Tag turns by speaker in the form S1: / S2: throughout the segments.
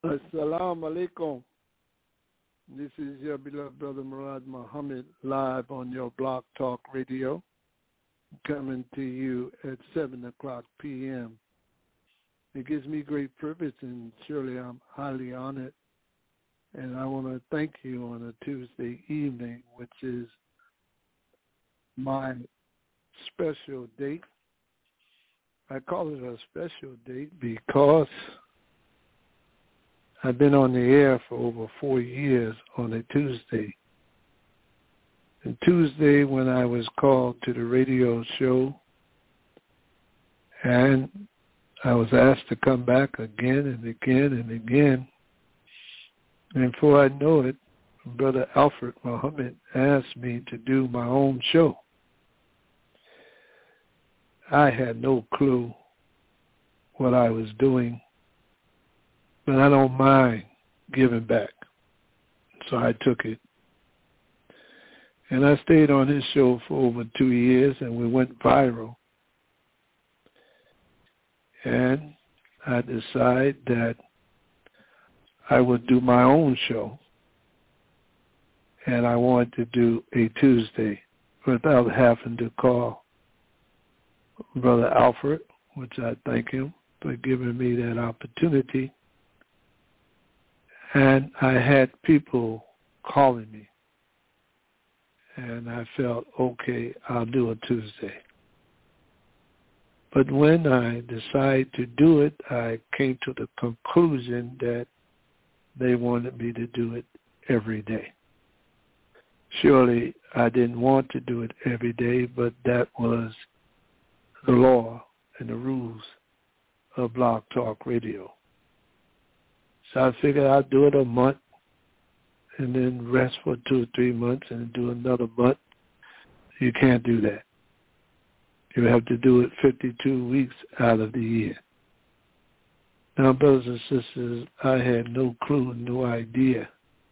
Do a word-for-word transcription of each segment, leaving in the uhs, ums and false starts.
S1: Assalamu alaikum. This is your beloved brother Murad Muhammad live on your Blog Talk Radio, coming to you at seven o'clock p.m. It gives me great privilege, and surely I'm highly honored. And I want to thank you on a Tuesday evening, which is my special date. I call it a special date because I've been on the air for over four years on a Tuesday. And Tuesday, when I was called to the radio show, and I was asked to come back again and again and again, and before I know it, Brother Alfred Muhammad asked me to do my own show. I had no clue what I was doing, but I don't mind giving back. So I took it. And I stayed on his show for over two years, and we went viral. And I decided that I would do my own show. And I wanted to do a Tuesday without having to call Brother Alfred, which I thank him for giving me that opportunity. And I had people calling me. And I felt, okay, I'll do a Tuesday. But when I decided to do it, I came to the conclusion that they wanted me to do it every day. Surely I didn't want to do it every day, but that was the law and the rules of Blog Talk Radio. So I figured I'd do it a month and then rest for two or three months and do another month. You can't do that. You have to do it fifty-two weeks out of the year. Now, brothers and sisters, I had no clue, no idea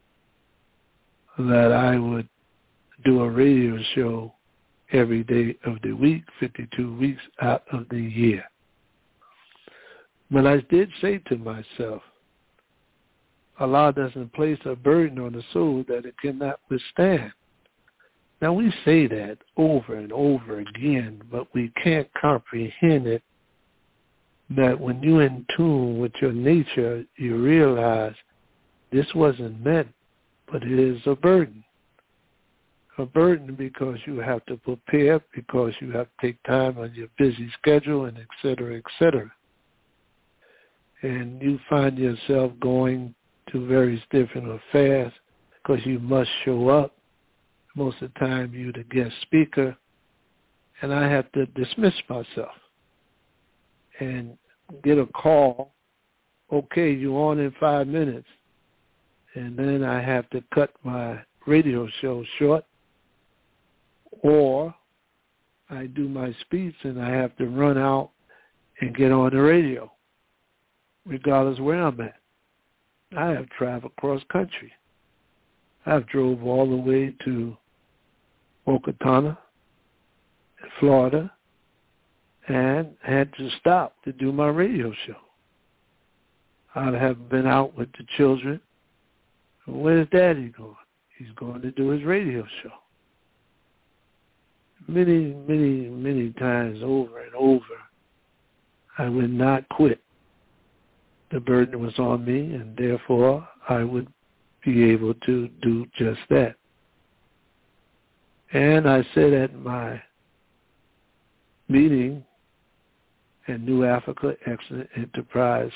S1: that I would do a radio show every day of the week, fifty-two weeks out of the year. But I did say to myself, Allah doesn't place a burden on the soul that it cannot withstand. Now, we say that over and over again, but we can't comprehend it, that when you're in tune with your nature, you realize this wasn't meant, but it is a burden. A burden because you have to prepare, because you have to take time on your busy schedule, and et cetera, et cetera. And you find yourself going to various different affairs because you must show up. Most of the time you're the guest speaker, and I have to dismiss myself and get a call, okay, you're on in five minutes, and then I have to cut my radio show short, or I do my speech and I have to run out and get on the radio, regardless where I'm at. I have traveled cross country. I've drove all the way to Okatana, Florida, and had to stop to do my radio show. I'd have been out with the children. Where's Daddy going? He's going to do his radio show. Many, many, many times over and over, I would not quit. The burden was on me, and therefore I would be able to do just that. And I said at my meeting at New Africa Excellent Enterprise,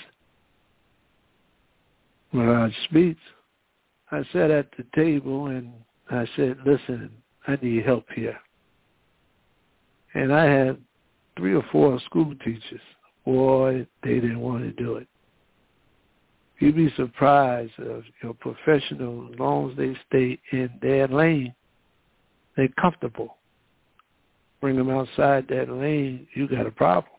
S1: where I speak, I sat at the table and I said, listen, I need help here. And I had three or four school teachers. Boy, they didn't want to do it. You'd be surprised of your professionals, as long as they stay in their lane, they're comfortable. Bring them outside that lane, you got a problem.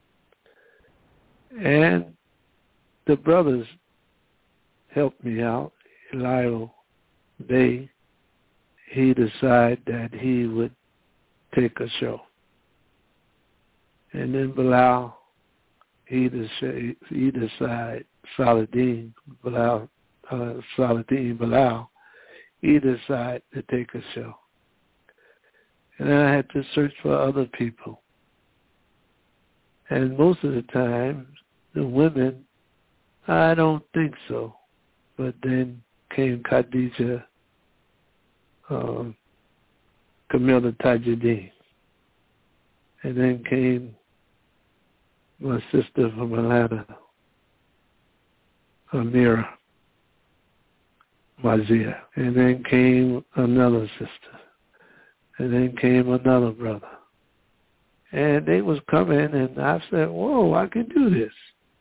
S1: And the brothers helped me out. Lyle Bay, he decided that he would take a show. And then Bilal, he decided, he decided Saladin Bilal, uh, Saladin Bilal, he decided to take a show. And then I had to search for other people. And most of the time, the women, I don't think so. But then came Khadija, um, Camilla Tajuddin. And then came my sister from Atlanta, Amira Mazia. And then came another sister. And then came another brother. And they was coming, and I said, whoa, I can do this.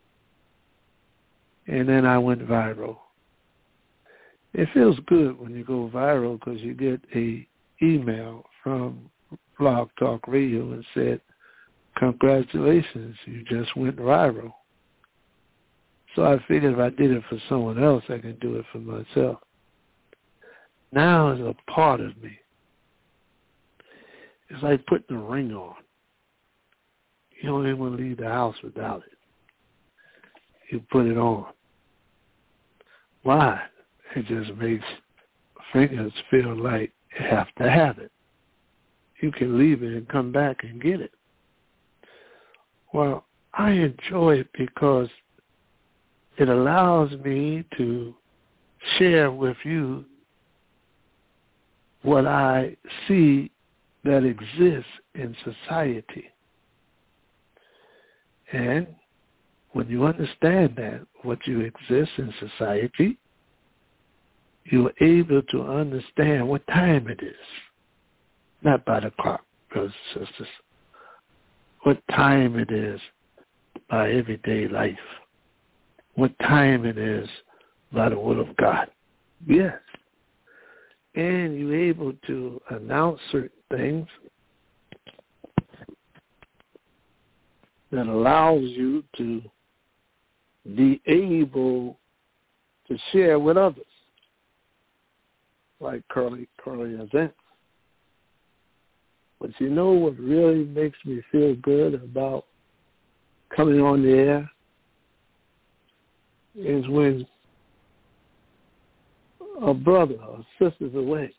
S1: And then I went viral. It feels good when you go viral because you get a email from Blog Talk Radio and said, congratulations, you just went viral. So I figured if I did it for someone else, I can do it for myself. Now it's a part of me. It's like putting a ring on. You don't even want to leave the house without it. You put it on. Why? It just makes fingers feel like you have to have it. You can leave it and come back and get it. Well, I enjoy it because it allows me to share with you what I see that exists in society. And when you understand that, what you exist in society, you're able to understand what time it is. Not by the clock, brothers and sisters. What time it is by everyday life. What time it is by the will of God. Yes. And you're able to announce certain things that allows you to be able to share with others, like Curly, Curly events. But you know what really makes me feel good about coming on the air is when a brother or sister's away.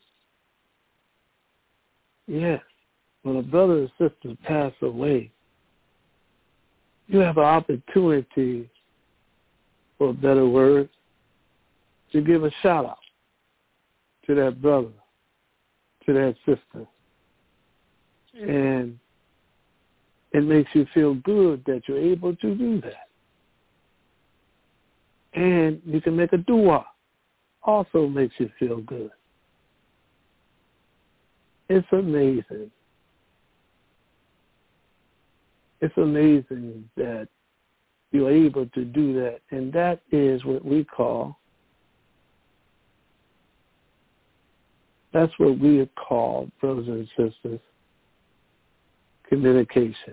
S1: Yes, when a brother or sister pass away, you have an opportunity, for a better word, to give a shout out to that brother, to that sister. And it makes you feel good that you're able to do that. And you can make a dua. Also makes you feel good. It's amazing. It's amazing that you're able to do that. And that is what we call, that's what we call, brothers and sisters, communication.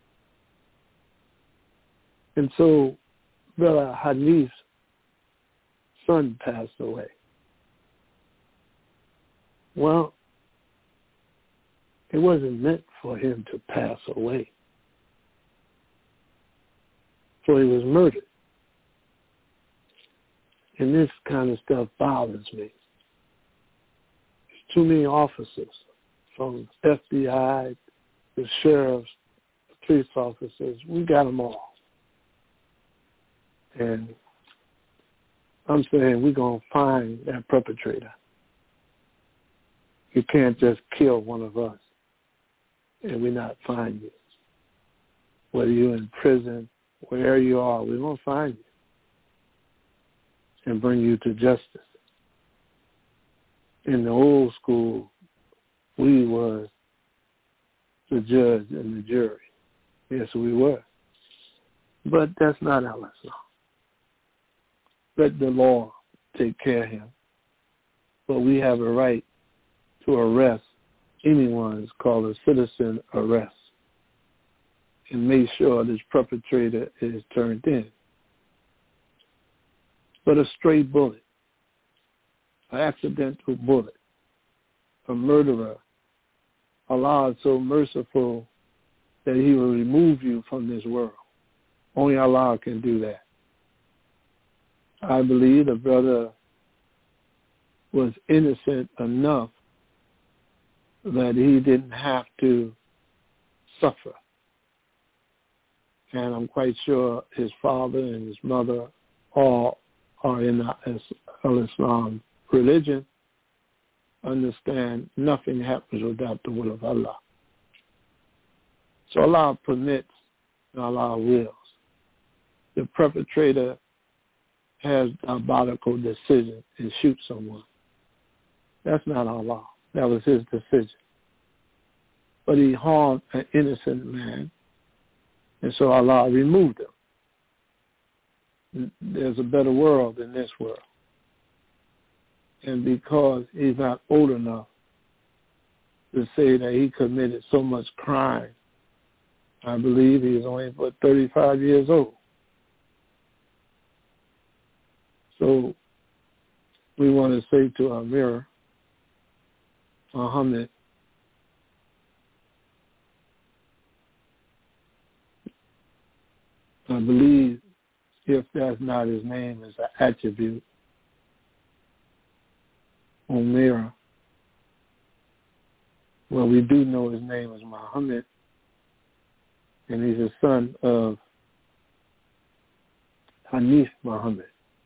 S1: And so Brother Hanif's son passed away. Well, it wasn't meant for him to pass away. So he was murdered. And this kind of stuff bothers me. There's too many officers, from F B I, the sheriffs, the police officers. We got them all. And I'm saying we're going to find that perpetrator. You can't just kill one of us and we not find you. Whether you're in prison, wherever you are, we're going to find you and bring you to justice. In the old school, we were the judge and the jury. Yes, we were. But that's not our lesson. Let the law take care of him. But we have a right to arrest anyone. It's called a citizen arrest. And make sure this perpetrator is turned in. But a stray bullet, an accidental bullet, a murderer, Allah is so merciful that he will remove you from this world. Only Allah can do that. I believe the brother was innocent enough that he didn't have to suffer. And I'm quite sure his father and his mother all are in the Al-Islam religion, understand nothing happens without the will of Allah. So Allah permits and Allah wills. The perpetrator has diabolical decision and shoots someone. That's not Allah. That was his decision. But he harmed an innocent man, and so Allah removed him. There's a better world than this world. And because he's not old enough to say that he committed so much crime, I believe he's only but thirty-five years old. So we want to say to Amir Muhammad, I believe if that's not his name, it's an attribute, Omira. Well, we do know his name is Muhammad, and he's a son of Hanif Muhammad,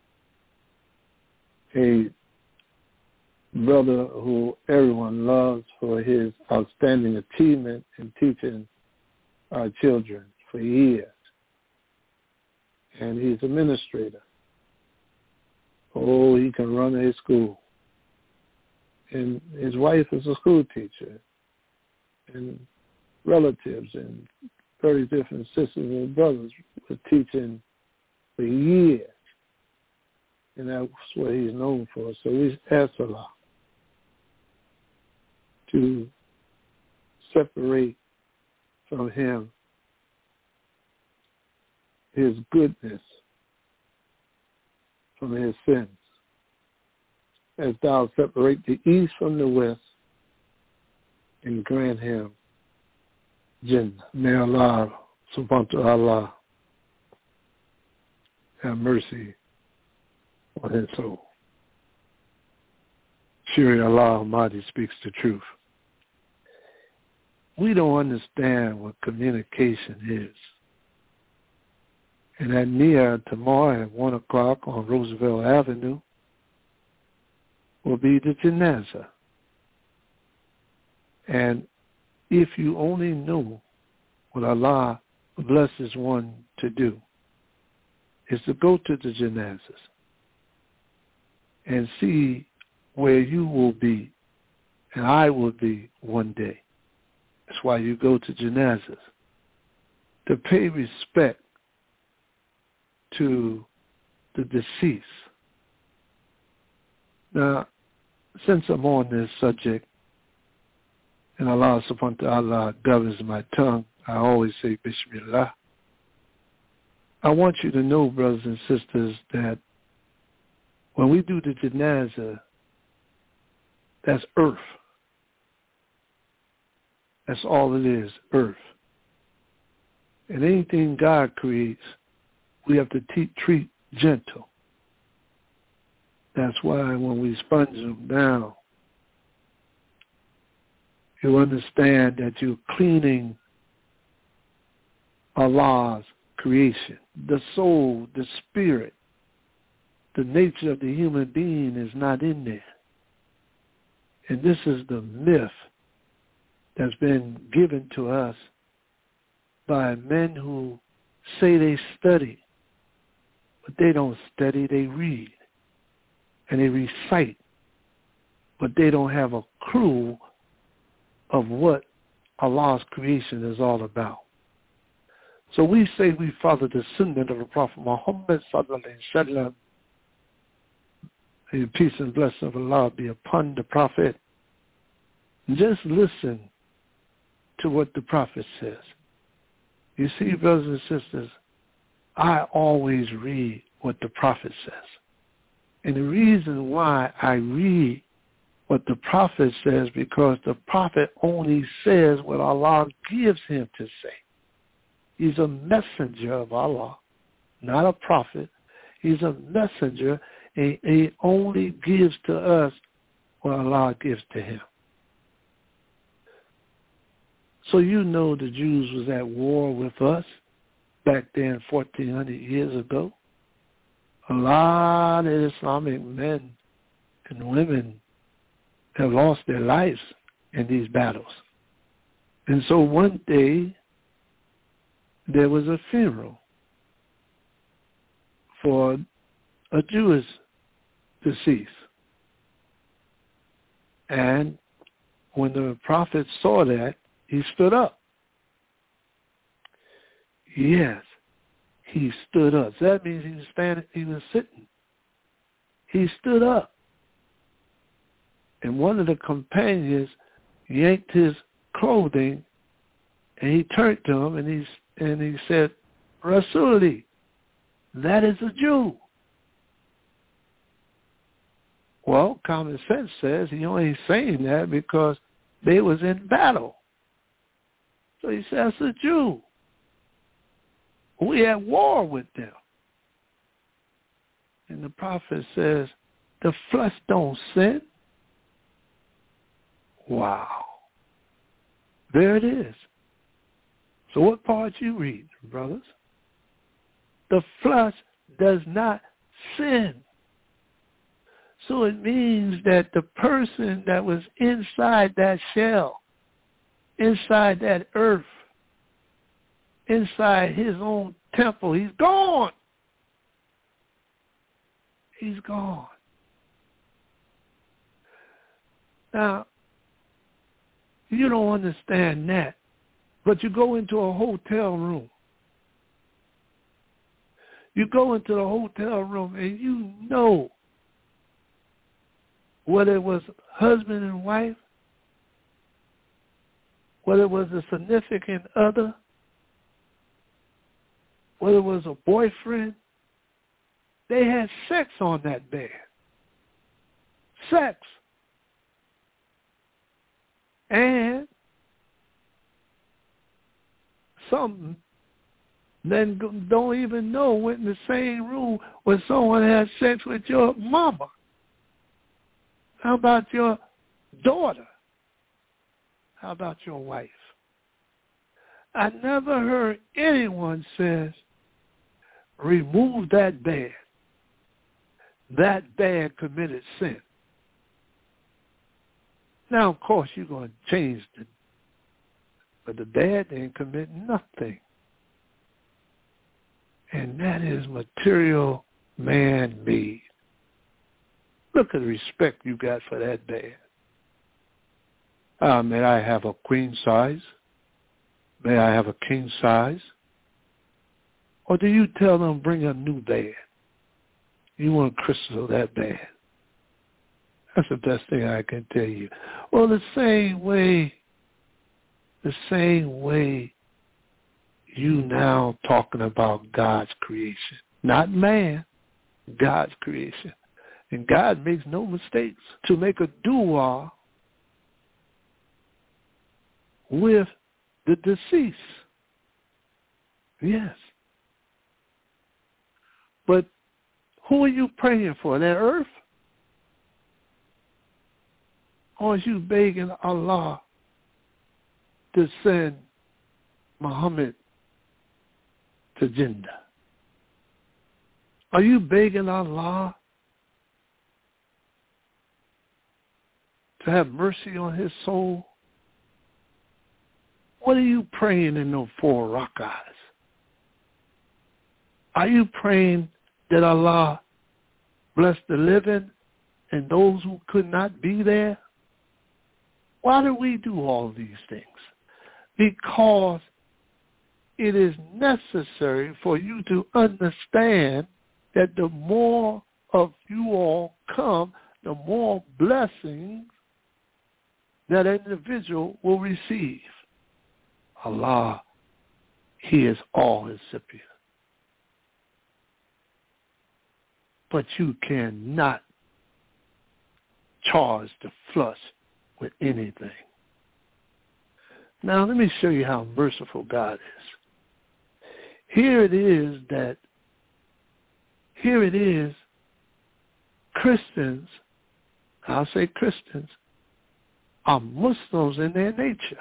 S1: a brother who everyone loves for his outstanding achievement in teaching our children for years. And he's an administrator. Oh, he can run a school. And his wife is a school teacher. And relatives and thirty different sisters and brothers were teaching for years. And that's what he's known for. So we ask Allah to separate from him his goodness from his sins. As thou separate the east from the west and grant him Jannah. May Allah, subhanahu wa ta'ala, have mercy on his soul. Surely Allah Almighty speaks the truth. We don't understand what communication is. And at Nia tomorrow at one o'clock on Roosevelt Avenue will be the Janazah. And if you only knew what Allah blesses one to do, is to go to the Janazahs and see where you will be and I will be one day. That's why you go to Janazahs, to pay respect to the deceased. Now, since I'm on this subject, and Allah subhanahu wa ta'ala governs my tongue, I always say Bismillah. I want you to know, brothers and sisters, that when we do the Janazah, that's earth. That's all it is, earth. And anything God creates, we have to te- treat gentle. That's why when we sponge them down, you understand that you're cleaning Allah's creation. The soul, the spirit, the nature of the human being is not in there. And this is the myth that's been given to us by men who say they study, but they don't study, they read. And they recite, but they don't have a clue of what Allah's creation is all about. So we say we follow the sunnah of the Prophet Muhammad sallallahu alaihi wasallam. May peace and blessing of Allah be upon the Prophet. Just listen to what the Prophet says. You see, brothers and sisters, I always read what the Prophet says. And the reason why I read what the Prophet says, because the Prophet only says what Allah gives him to say. He's a messenger of Allah, not a prophet. He's a messenger, and he only gives to us what Allah gives to him. So you know the Jews was at war with us back then fourteen hundred years ago. A lot of Islamic men and women have lost their lives in these battles. And so one day, there was a funeral for a Jewish deceased. And when the prophet saw that, he stood up. Yes, he stood up. So that means he was standing, he was sitting. He stood up. And one of the companions yanked his clothing, and he turned to him, and he and he said, "Rasuli, that is a Jew." Well, common sense says he only saying that because they was in battle. So he says, "That's a Jew. We at war with them." And the prophet says, "The flesh don't sin." Wow. There it is. So what part you read, brothers? The flesh does not sin. So it means that the person that was inside that shell, inside that earth, inside his own temple, he's gone. He's gone. Now, you don't understand that, but you go into a hotel room. You go into the hotel room and you know whether it was husband and wife, whether it was a significant other, whether it was a boyfriend, they had sex on that bed. Sex. And some men don't even know went in the same room when someone had sex with your mama. How about your daughter? How about your wife? I never heard anyone says, remove that bed. That bed committed sin. Now, of course, you're going to change the, but the bed didn't commit nothing. And that is material man-made. Look at the respect you got for that bed. Uh, may I have a queen size? May I have a king size? Or do you tell them bring a new bed? You want crystal that bad. That's the best thing I can tell you. Well, the same way, the same way you now talking about God's creation. Not man, God's creation. And God makes no mistakes. To make a dua with the deceased. Yes. But who are you praying for? That earth? Or are you begging Allah to send Muhammad to Jannah? Are you begging Allah to have mercy on his soul? What are you praying in those four rak'ahs? Are you praying that Allah bless the living and those who could not be there? Why do we do all these things? Because it is necessary for you to understand that the more of you all come, the more blessings that an individual will receive. Allah, he is all recipient. But you cannot charge the flush with anything. Now, let me show you how merciful God is. Here it is that here it is, Christians, I'll say Christians, are Muslims in their nature.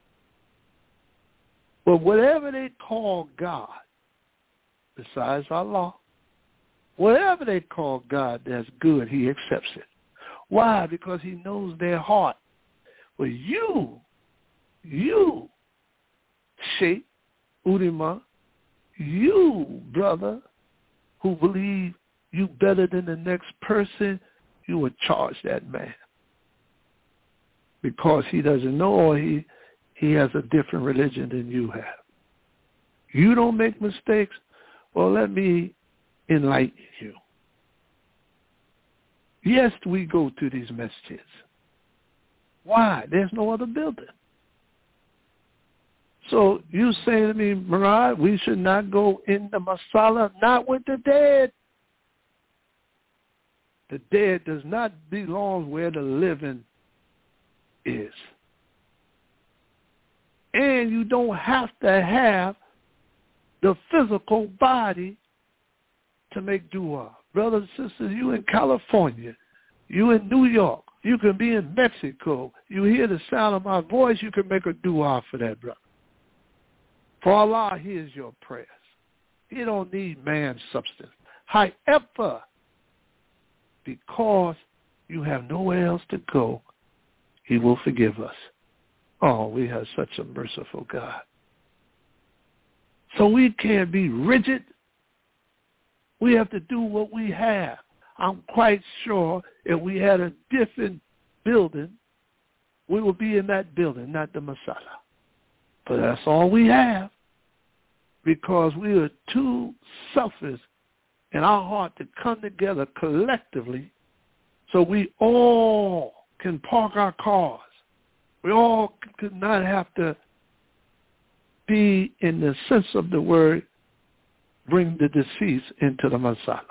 S1: But whatever they call God, besides Allah, whatever they call God that's good, he accepts it. Why? Because he knows their heart. Well, you, you, Sheikh Udima, you, brother, who believe you better than the next person, you would charge that man. Because he doesn't know, or he, he has a different religion than you have. You don't make mistakes? Well, let me enlighten you. Yes, we go to these masjids. Why? There's no other building. So you say to me, Murad, we should not go in the masala, not with the dead. The dead does not belong where the living is. And you don't have to have the physical body to make dua. Brothers and sisters, you in California, you in New York, you can be in Mexico. You hear the sound of my voice, you can make a dua for that, brother. For Allah hears your prayers. He don't need man's substance. However, because you have nowhere else to go, he will forgive us. Oh, we have such a merciful God. So we can't be rigid. We have to do what we have. I'm quite sure if we had a different building, we would be in that building, not the masala. But that's all we have, because we are too selfish in our heart to come together collectively so we all can park our cars. We all could not have to be, in the sense of the word, bring the deceased into the masala.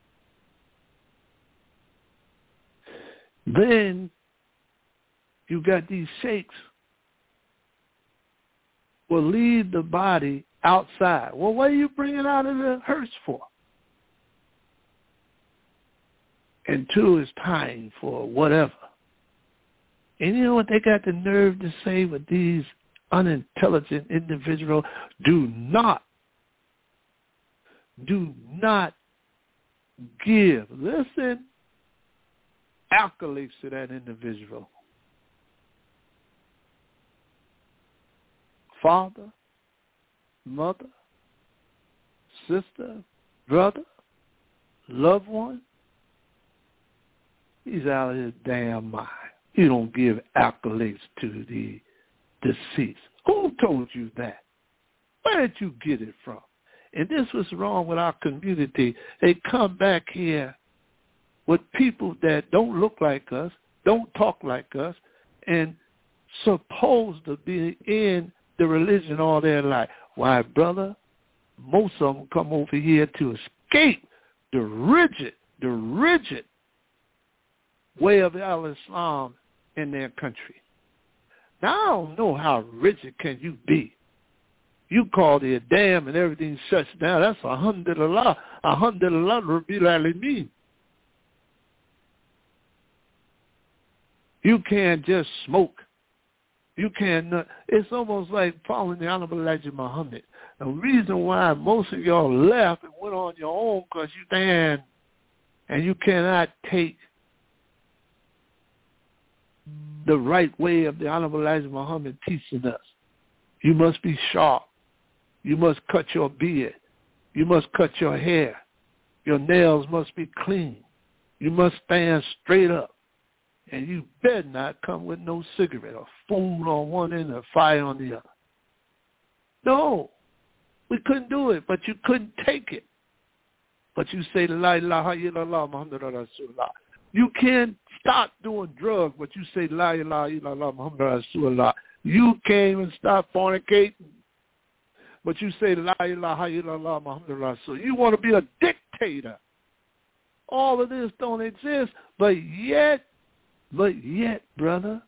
S1: Then you got these sheikhs will leave the body outside. Well, what are you bringing out of the hearse for? And two is time for whatever. And you know what they got the nerve to say with these unintelligent individuals? Do not, do not give, listen, accolades to that individual. Father, mother, sister, brother, loved one. He's out of his damn mind. You don't give accolades to the deceased. Who told you that? Where did you get it from? And this was wrong with our community. They come back here with people that don't look like us, don't talk like us, and supposed to be in the religion all their life. Why, brother, most of them come over here to escape the rigid, the rigid way of al-Islam in their country. Now, I don't know how rigid can you be. You call it a dam and everything shuts down. That's a hundred Allah. A hundred Allah Rabbil Alameen. You can't just smoke. You can't. It's almost like following the Honorable Elijah Muhammad. The reason why most of y'all left and went on your own because you stand and you cannot take the right way of the Honorable Elijah Muhammad teaching us. You must be sharp. You must cut your beard. You must cut your hair. Your nails must be clean. You must stand straight up. And you better not come with no cigarette or food on one end or fire on the other. No, we couldn't do it, but you couldn't take it. But you say, La ilaha illallah Muhammad Rasulullah. You can't stop doing drugs, but you say, La ilaha illallah Muhammad Rasulullah. You came and stopped fornicating, but you say, La ilaha illallah Muhammad Rasulullah. You want to be a dictator. All of this don't exist, but yet, but yet, brother,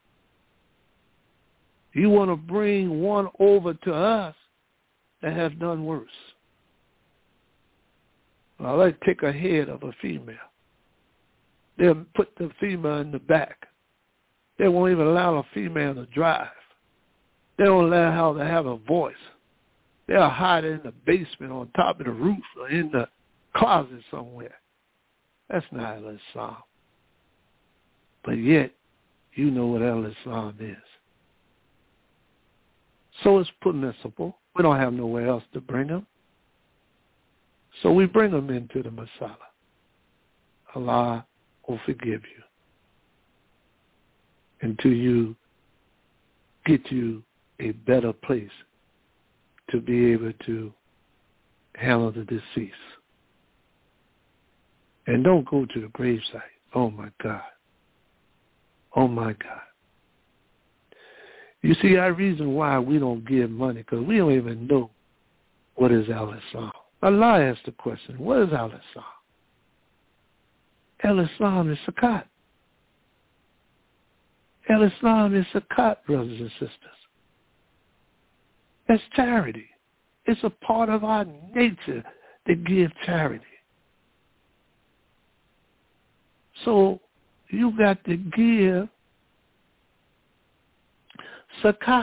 S1: you want to bring one over to us that have done worse. I like to take a head of a female. They'll put the female in the back. They won't even allow a female to drive. They don't allow her to have a voice. They'll hide her in the basement, on top of the roof, or in the closet somewhere. That's not Al-Islam. But yet, you know what Al-Islam is. So it's permissible. We don't have nowhere else to bring them. So we bring them into the Masala. Allah will forgive you until you get you a better place to be able to handle the deceased. And don't go to the gravesite. Oh, my God. Oh, my God. You see, our reason why we don't give money, because we don't even know what is Al-Islam. Allah asked the question, what is Al-Islam? Al-Islam is zakat. Al-Islam is zakat, brothers and sisters. That's charity. It's a part of our nature to give charity. So you got to give zakat.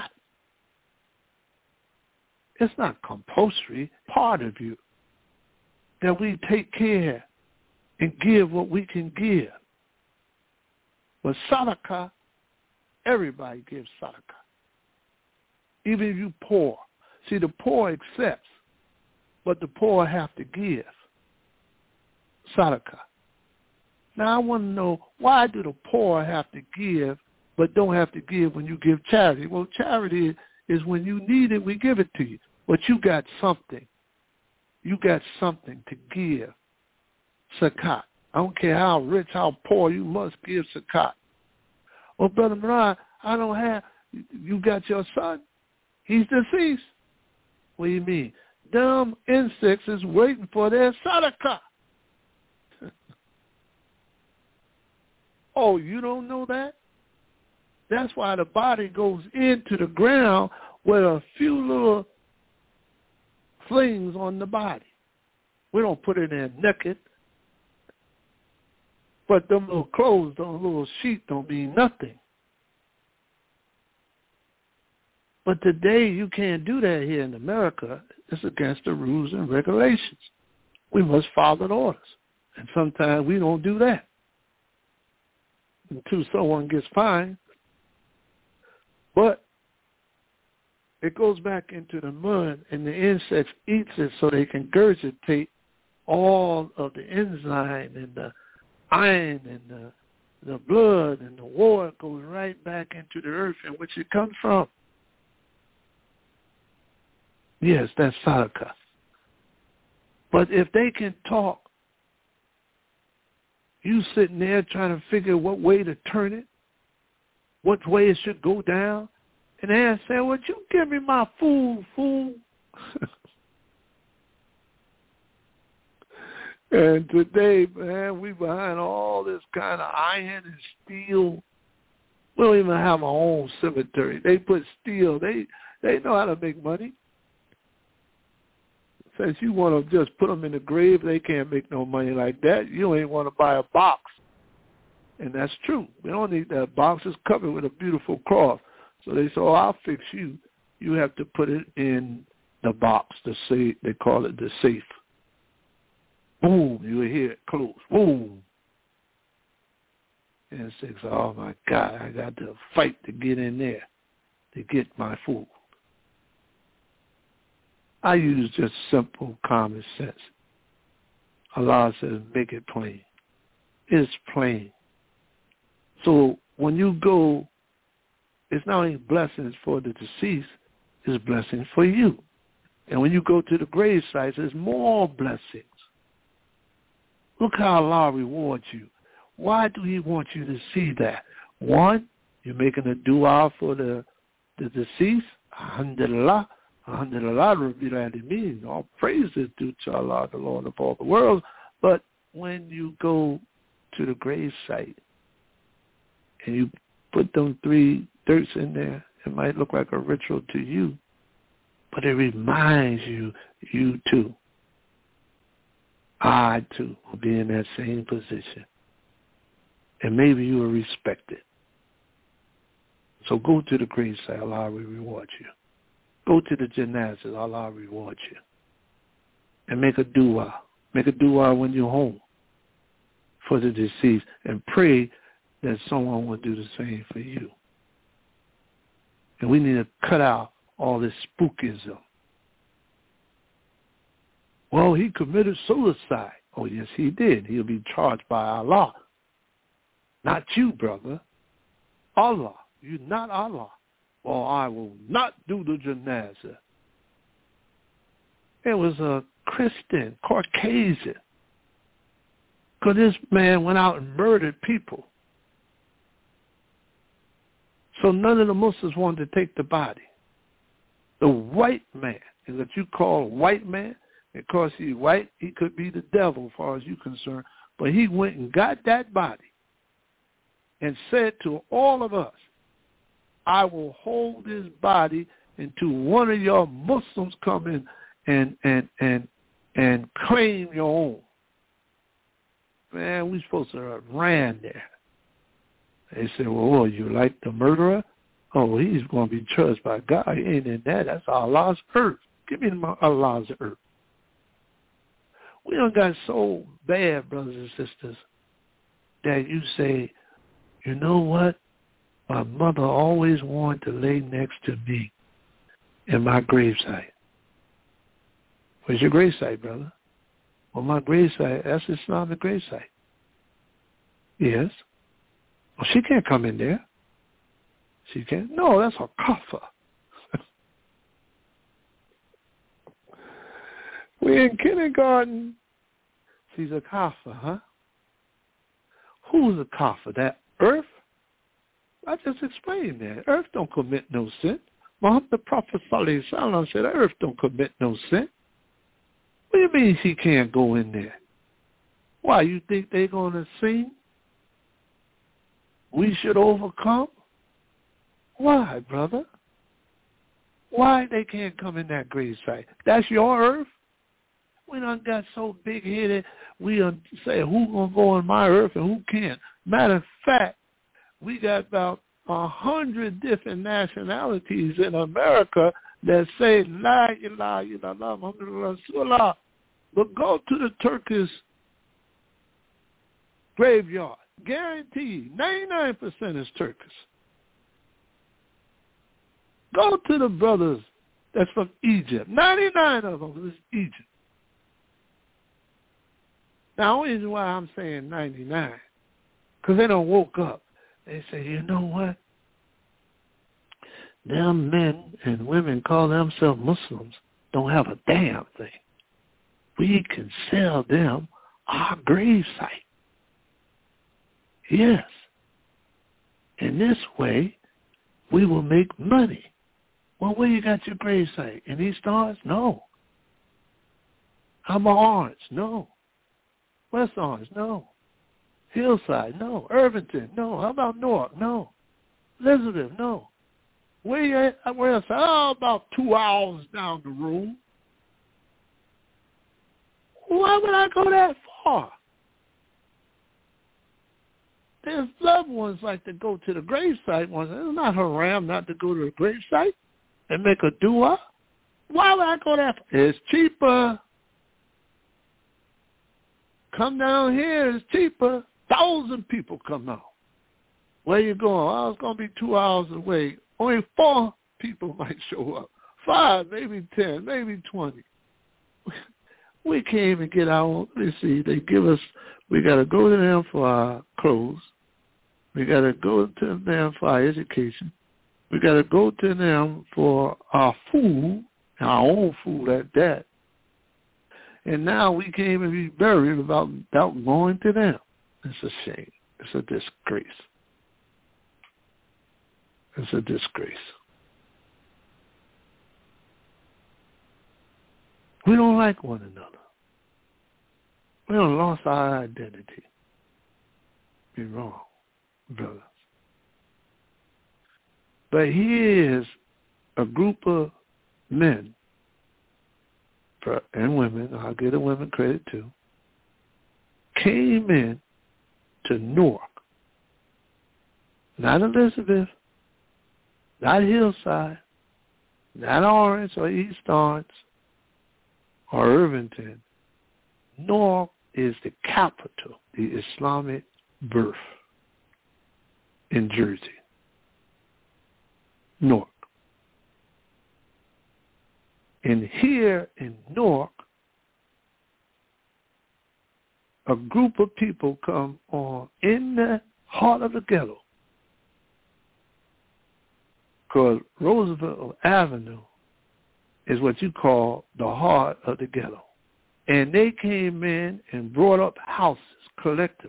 S1: It's not compulsory, part of you, that we take care and give what we can give. But sadaqah, everybody gives sadaqah. Even if you poor. See, the poor accepts, but the poor have to give sadaqah. Now, I want to know, why do the poor have to give but don't have to give when you give charity? Well, charity is when you need it, we give it to you. But you got something. You got something to give. Zakat. I don't care how rich, how poor, you must give zakat. Well, Brother Moran, I don't have, you got your son? He's deceased. What do you mean? Them insects is waiting for their sadaqah. Oh, you don't know that? That's why the body goes into the ground with a few little flings on the body. We don't put it in naked. But them little clothes, those little sheets don't mean nothing. But today you can't do that here in America. It's against the rules and regulations. We must follow the orders. And sometimes we don't do that until someone gets fined. But it goes back into the mud, and the insects eats it so they can regurgitate all of the enzyme and the iron and the, the blood and the water goes right back into the earth in which it comes from. Yes, that's sadaqah. But if they can talk, you sitting there trying to figure what way to turn it, what way it should go down, and they say, would you give me my food, fool? And today, man, we behind all this kind of iron and steel. We don't even have our own cemetery. They put steel. They they know how to make money. Since you want to just put them in the grave, they can't make no money like that. You ain't want to buy a box. And that's true. We don't need that box. It's covered with a beautiful cloth. So they say, oh, I'll fix you. You have to put it in the box, the safe. They call it the safe. Boom, you hear it close. Boom. And it says, oh, my God, I got to fight to get in there to get my food. I use just simple common sense. Allah says, make it plain. It's plain. So when you go, it's not only blessings for the deceased, it's blessings for you. And when you go to the grave sites, there's more blessings. Look how Allah rewards you. Why do he want you to see that? One, you're making a dua for the, the deceased. Alhamdulillah. Alhamdulillah, Rabbil Alameen. All praise is due to Allah, the Lord of all the worlds. But when you go to the grave site and you put them three dirts in there, it might look like a ritual to you, but it reminds you, you too. I, too, will be in that same position. And maybe you will respect it. So go to the gravesite, Allah will reward you. Go to the janazah, Allah will reward you. And make a dua. Make a dua when you're home for the deceased. And pray that someone will do the same for you. And we need to cut out all this spookism. Well, he committed suicide. Oh, yes, he did. He'll be charged by Allah. Not you, brother. Allah. You're not Allah. Well, I will not do the janazah. It was a Christian, Caucasian. Because this man went out and murdered people. So none of the Muslims wanted to take the body. The white man, is what you call a white man, because he's white, he could be the devil as far as you're concerned. But he went and got that body and said to all of us, I will hold this body until one of your Muslims come in and and and and claim your own. Man, we supposed to have ran there. They said, well, oh, you like the murderer? Oh, he's going to be judged by God. He ain't in that. That's Allah's earth. Give me Allah's earth. We done got so bad, brothers and sisters, that you say, you know what? My mother always wanted to lay next to me in my gravesite. Where's your gravesite, brother? Well, my gravesite, that's Islamic gravesite. Yes. Well, she can't come in there. She can't. No, that's a kafir. We in kindergarten. She's a kafir, huh? Who's a kafir? That earth? I just explained that. Earth don't commit no sin. Muhammad the Prophet Sallallahu Alaihi Wasallam said earth don't commit no sin. What do you mean she can't go in there? Why, you think they're going to sing? We should overcome? Why, brother? Why they can't come in that grave site? That's your earth? We done got so big-headed, we done say who going to go in my earth and who can't. Matter of fact, we got about a hundred different nationalities in America that say, La ilaha illallah Muhammadur Rasulullah. But go to the Turkish graveyard. Guaranteed, ninety-nine percent is Turkish. Go to the brothers that's from Egypt. ninety-nine of them is Egypt. Now, the reason why I'm saying ninety-nine, because they don't woke up. They say, you know what? Them men and women call themselves Muslims don't have a damn thing. We can sell them our gravesite. Yes. In this way, we will make money. Well, where you got your gravesite? In East Orange? No. How about Orange? No. West Orange? No. Hillside? No. Irvington? No. How about Newark? No. Elizabeth? No. Where you at? Where else? Oh, about two hours down the road. Why would I go that far? There's loved ones like to go to the gravesite once. It's not haram not to go to the gravesite and make a dua. Why would I go that far? It's cheaper. Come down here, it's cheaper. Thousand people come out. Where you going? Oh, it's going to be two hours away. Only four people might show up. Five, maybe ten, maybe twenty. We can't even get our own. Let's see, they give us, we got to go to them for our clothes. We got to go to them for our education. We got to go to them for our food, our own food at that. And now we can't even be buried without, without going to them. It's a shame. It's a disgrace. It's a disgrace. We don't like one another. We don't lost our identity. Be wrong, brothers. But here's a group of men and women, I'll give the women credit too, came in to Newark, not Elizabeth, not Hillside, not Orange or East Orange or Irvington. Newark is the capital, the Islamic birth in Jersey. Newark. And here in Newark, a group of people come on in the heart of the ghetto, because Roosevelt Avenue is what you call the heart of the ghetto. And they came in and brought up houses collectively.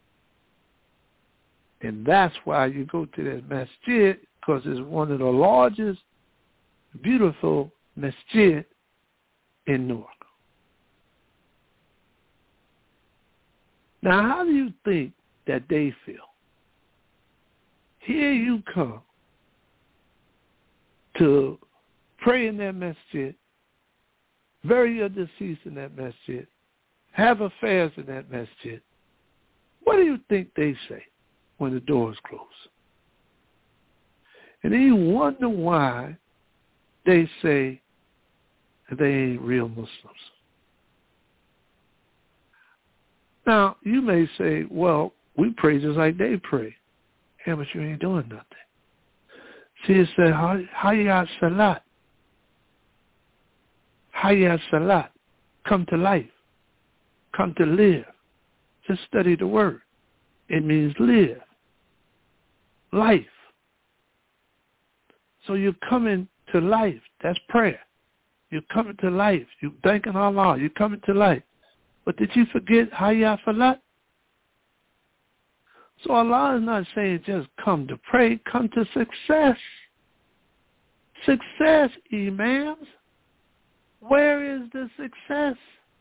S1: And that's why you go to that masjid, because it's one of the largest, beautiful masjid in Newark. Now, how do you think that they feel? Here you come to pray in that masjid, bury your deceased in that masjid, have affairs in that masjid. What do you think they say when the doors close? And then you wonder why they say that they ain't real Muslims. Now, you may say, well, we pray just like they pray. Yeah, but you ain't doing nothing. See, it said, Hayat Salat. Hayat Salat. Come to life. Come to live. Just study the word. It means live. Life. So you're coming to life. That's prayer. You're coming to life. You're thanking Allah. You're coming to life. But did you forget Hayat Salat? So Allah is not saying just come to pray, come to success. Success, imams. Where is the success?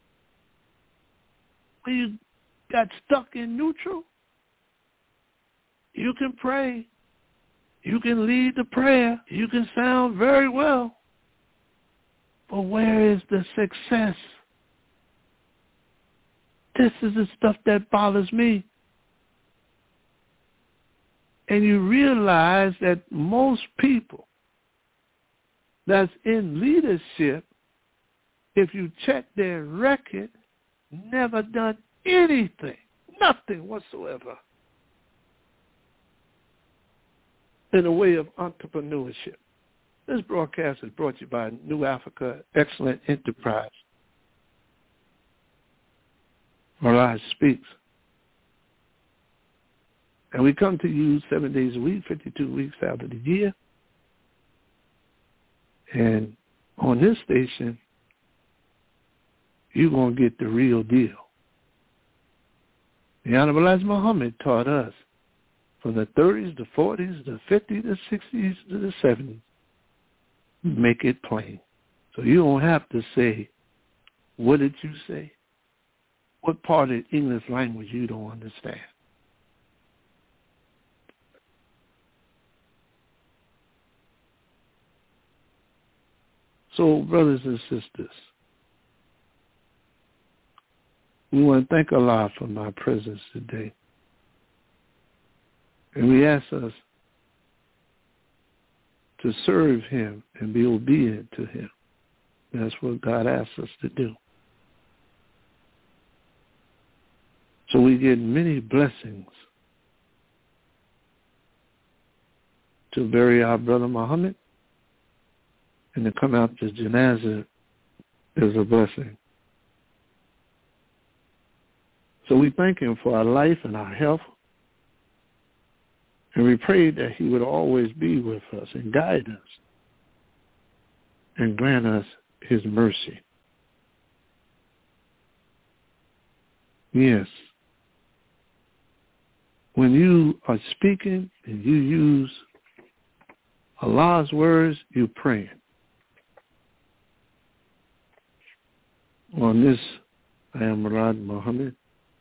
S1: When you got stuck in neutral, you can pray. You can lead the prayer. You can sound very well. But where is the success? This is the stuff that bothers me. And you realize that most people that's in leadership, if you check their record, never done anything, nothing whatsoever in the way of entrepreneurship. This broadcast is brought to you by New Africa Excellent Enterprise. Mirage Speaks. And we come to you seven days a week, fifty-two weeks out of the year. And on this station, you're going to get the real deal. The Honorable Elijah Muhammad taught us from the thirties, the forties, the fifties, the sixties, to the seventies. Make it plain. So you don't have to say, what did you say? What part of the English language you don't understand? So, brothers and sisters, we want to thank Allah for my presence today. And we ask us to serve him and be obedient to him. That's what God asks us to do. So we get many blessings to bury our brother Muhammad, and to come out to Janazah is a blessing. So we thank him for our life and our health, and we pray that he would always be with us and guide us and grant us his mercy. Yes. When you are speaking and you use Allah's words, you're praying. On this, I am Murad Muhammad,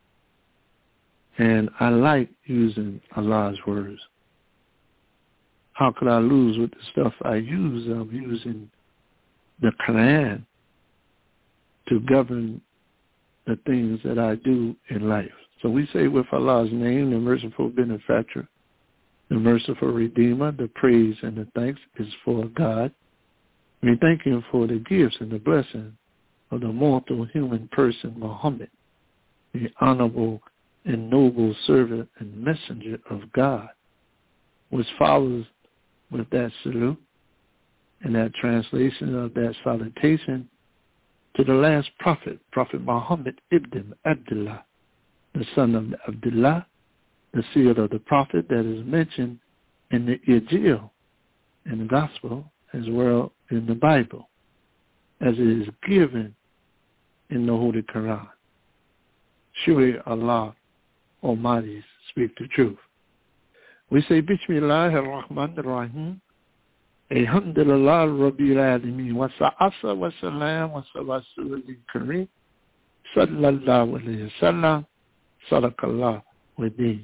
S1: and I like using Allah's words. How could I lose with the stuff I use? I'm using the Quran to govern the things that I do in life. So we say with Allah's name, the merciful benefactor, the merciful redeemer, the praise and the thanks is for God. We thank him for the gifts and the blessing of the mortal human person, Muhammad, the honorable and noble servant and messenger of God, which follows with that salute and that translation of that salutation to the last prophet, Prophet Muhammad ibn Abdullah, the son of Abdullah, the seal of the prophet that is mentioned in the Injil, in the Gospel, as well in the Bible, as it is given in the Holy Quran. Surely Allah Almighty speak the truth. We say, Bismillah ar-Rahman ar-Rahim, Alhamdulillah Rabbil Alameen, wa sa'asa wa salam wa sawasul kareem, sallallahu alayhi wa sallam, sadaqallah wa deen.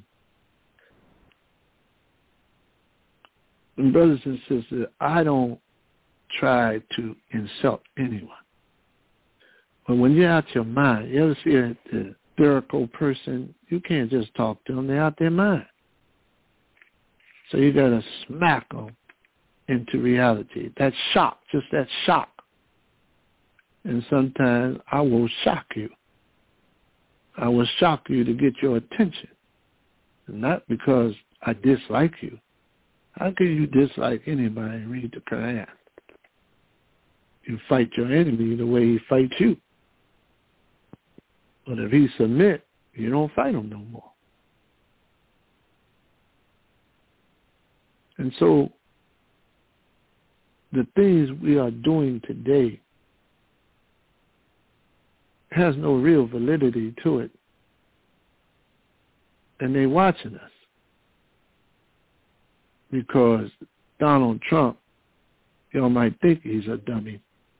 S1: Brothers and sisters, I don't try to insult anyone. But when you're out your mind, you ever see a, a spiritual person, you can't just talk to them, they're out their mind. So you got to smack them into reality. That shock, just that shock. And sometimes I will shock you. I will shock you to get your attention. Not because I dislike you. How can you dislike anybody and read the Quran? You fight your enemy the way he fights you. But if he submit, you don't fight him no more. And so the things we are doing today has no real validity to it. And they're watching us. Because Donald Trump, y'all might think he's a dummy,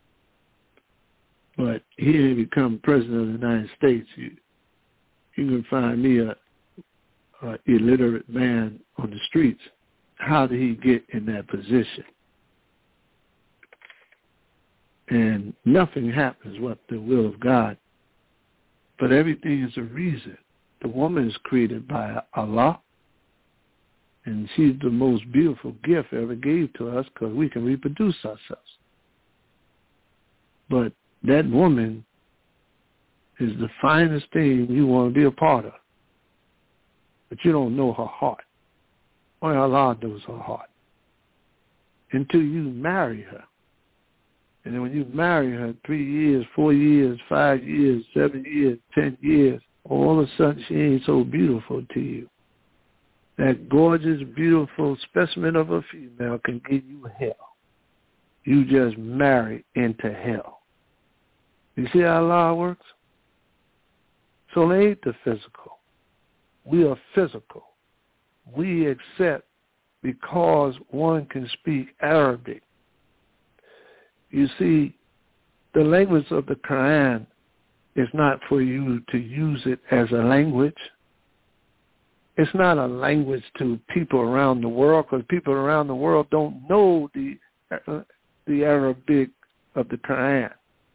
S1: but he didn't become president of the United States. You, you can find me a, a illiterate man on the streets. How did he get in that position? And nothing happens but the will of God. But everything is a reason. The woman is created by Allah. And she's the most beautiful gift ever gave to us because we can reproduce ourselves. But that woman is the finest thing you want to be a part of. But you don't know her heart. Only Allah knows her heart. Until you marry her. And then when you marry her, three years, four years, five years, seven years, ten years, all of a sudden she ain't so beautiful to you. That gorgeous, beautiful specimen of a female can give you hell. You just marry into hell. You see how Allah works? So it ain't the physical. We are physical. We accept because one can speak Arabic. You see, the language of the Quran is not for you to use it as a language. It's not a language to people around the world because people around the world don't know the uh, the Arabic of the Quran.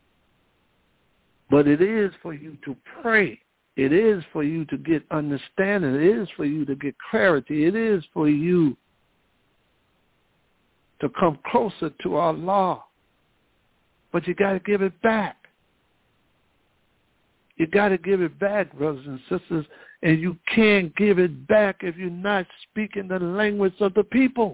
S1: But it is for you to pray. It is for you to get understanding. It is for you to get clarity. It is for you to come closer to Allah. But you got to give it back. You got to give it back, brothers and sisters, and you can't give it back if you're not speaking the language of the people.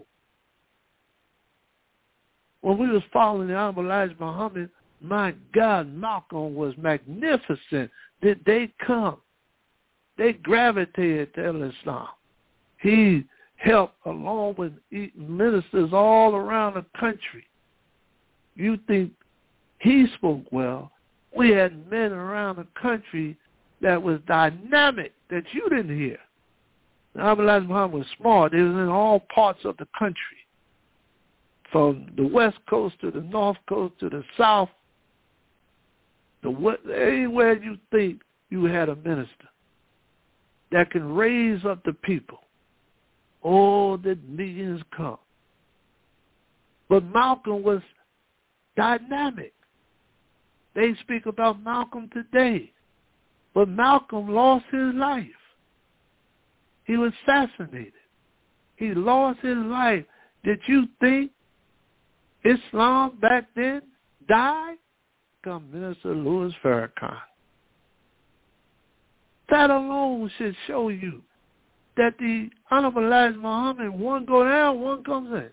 S1: When we was following the Honorable Elijah Muhammad, my God, Malcolm was magnificent. Did they come? They gravitated to Islam. He helped along with ministers all around the country. You think he spoke well? We had men around the country that was dynamic that you didn't hear. Honorable Elijah Muhammad was smart. It was in all parts of the country. From the west coast to the north coast to the south, the anywhere you think you had a minister that can raise up the people. Oh, the millions come. But Malcolm was dynamic. They speak about Malcolm today. But Malcolm lost his life. He was assassinated. He lost his life. Did you think Islam back then died? Come Minister Louis Farrakhan. That alone should show you that the Honorable Elijah Muhammad, one go down, one comes in.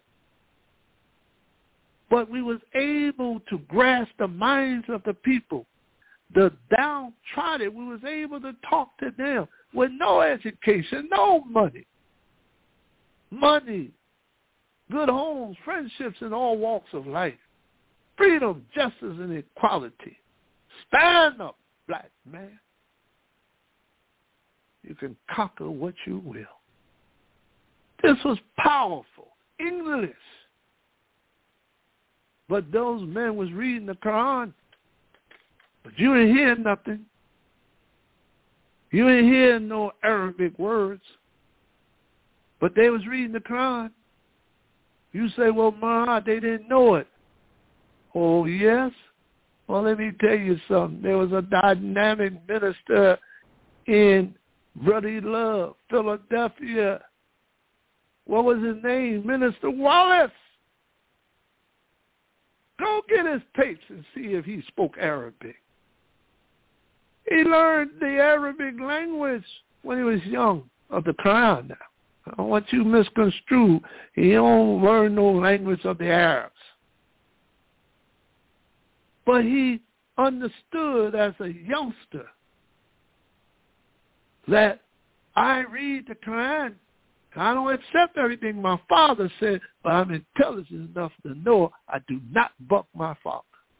S1: But we was able to grasp the minds of the people, the downtrodden. We was able to talk to them with no education, no money. Money, good homes, friendships in all walks of life, freedom, justice, and equality. Stand up, black man. You can conquer what you will. This was powerful. English. But those men was reading the Quran. But you didn't hear nothing. You didn't hear no Arabic words. But they was reading the Quran. You say, well, Ma, they didn't know it. Oh, yes? Well, let me tell you something. There was a dynamic minister in Brotherly Love, Philadelphia. What was his name? Minister Wallace. Go get his tapes and see if he spoke Arabic. He learned the Arabic language when he was young, of the Quran now. I don't want you misconstrued. He don't learn no language of the Arabs. But he understood as a youngster that I read the Quran. I don't accept everything my father said, but I'm intelligent enough to know I do not buck my father.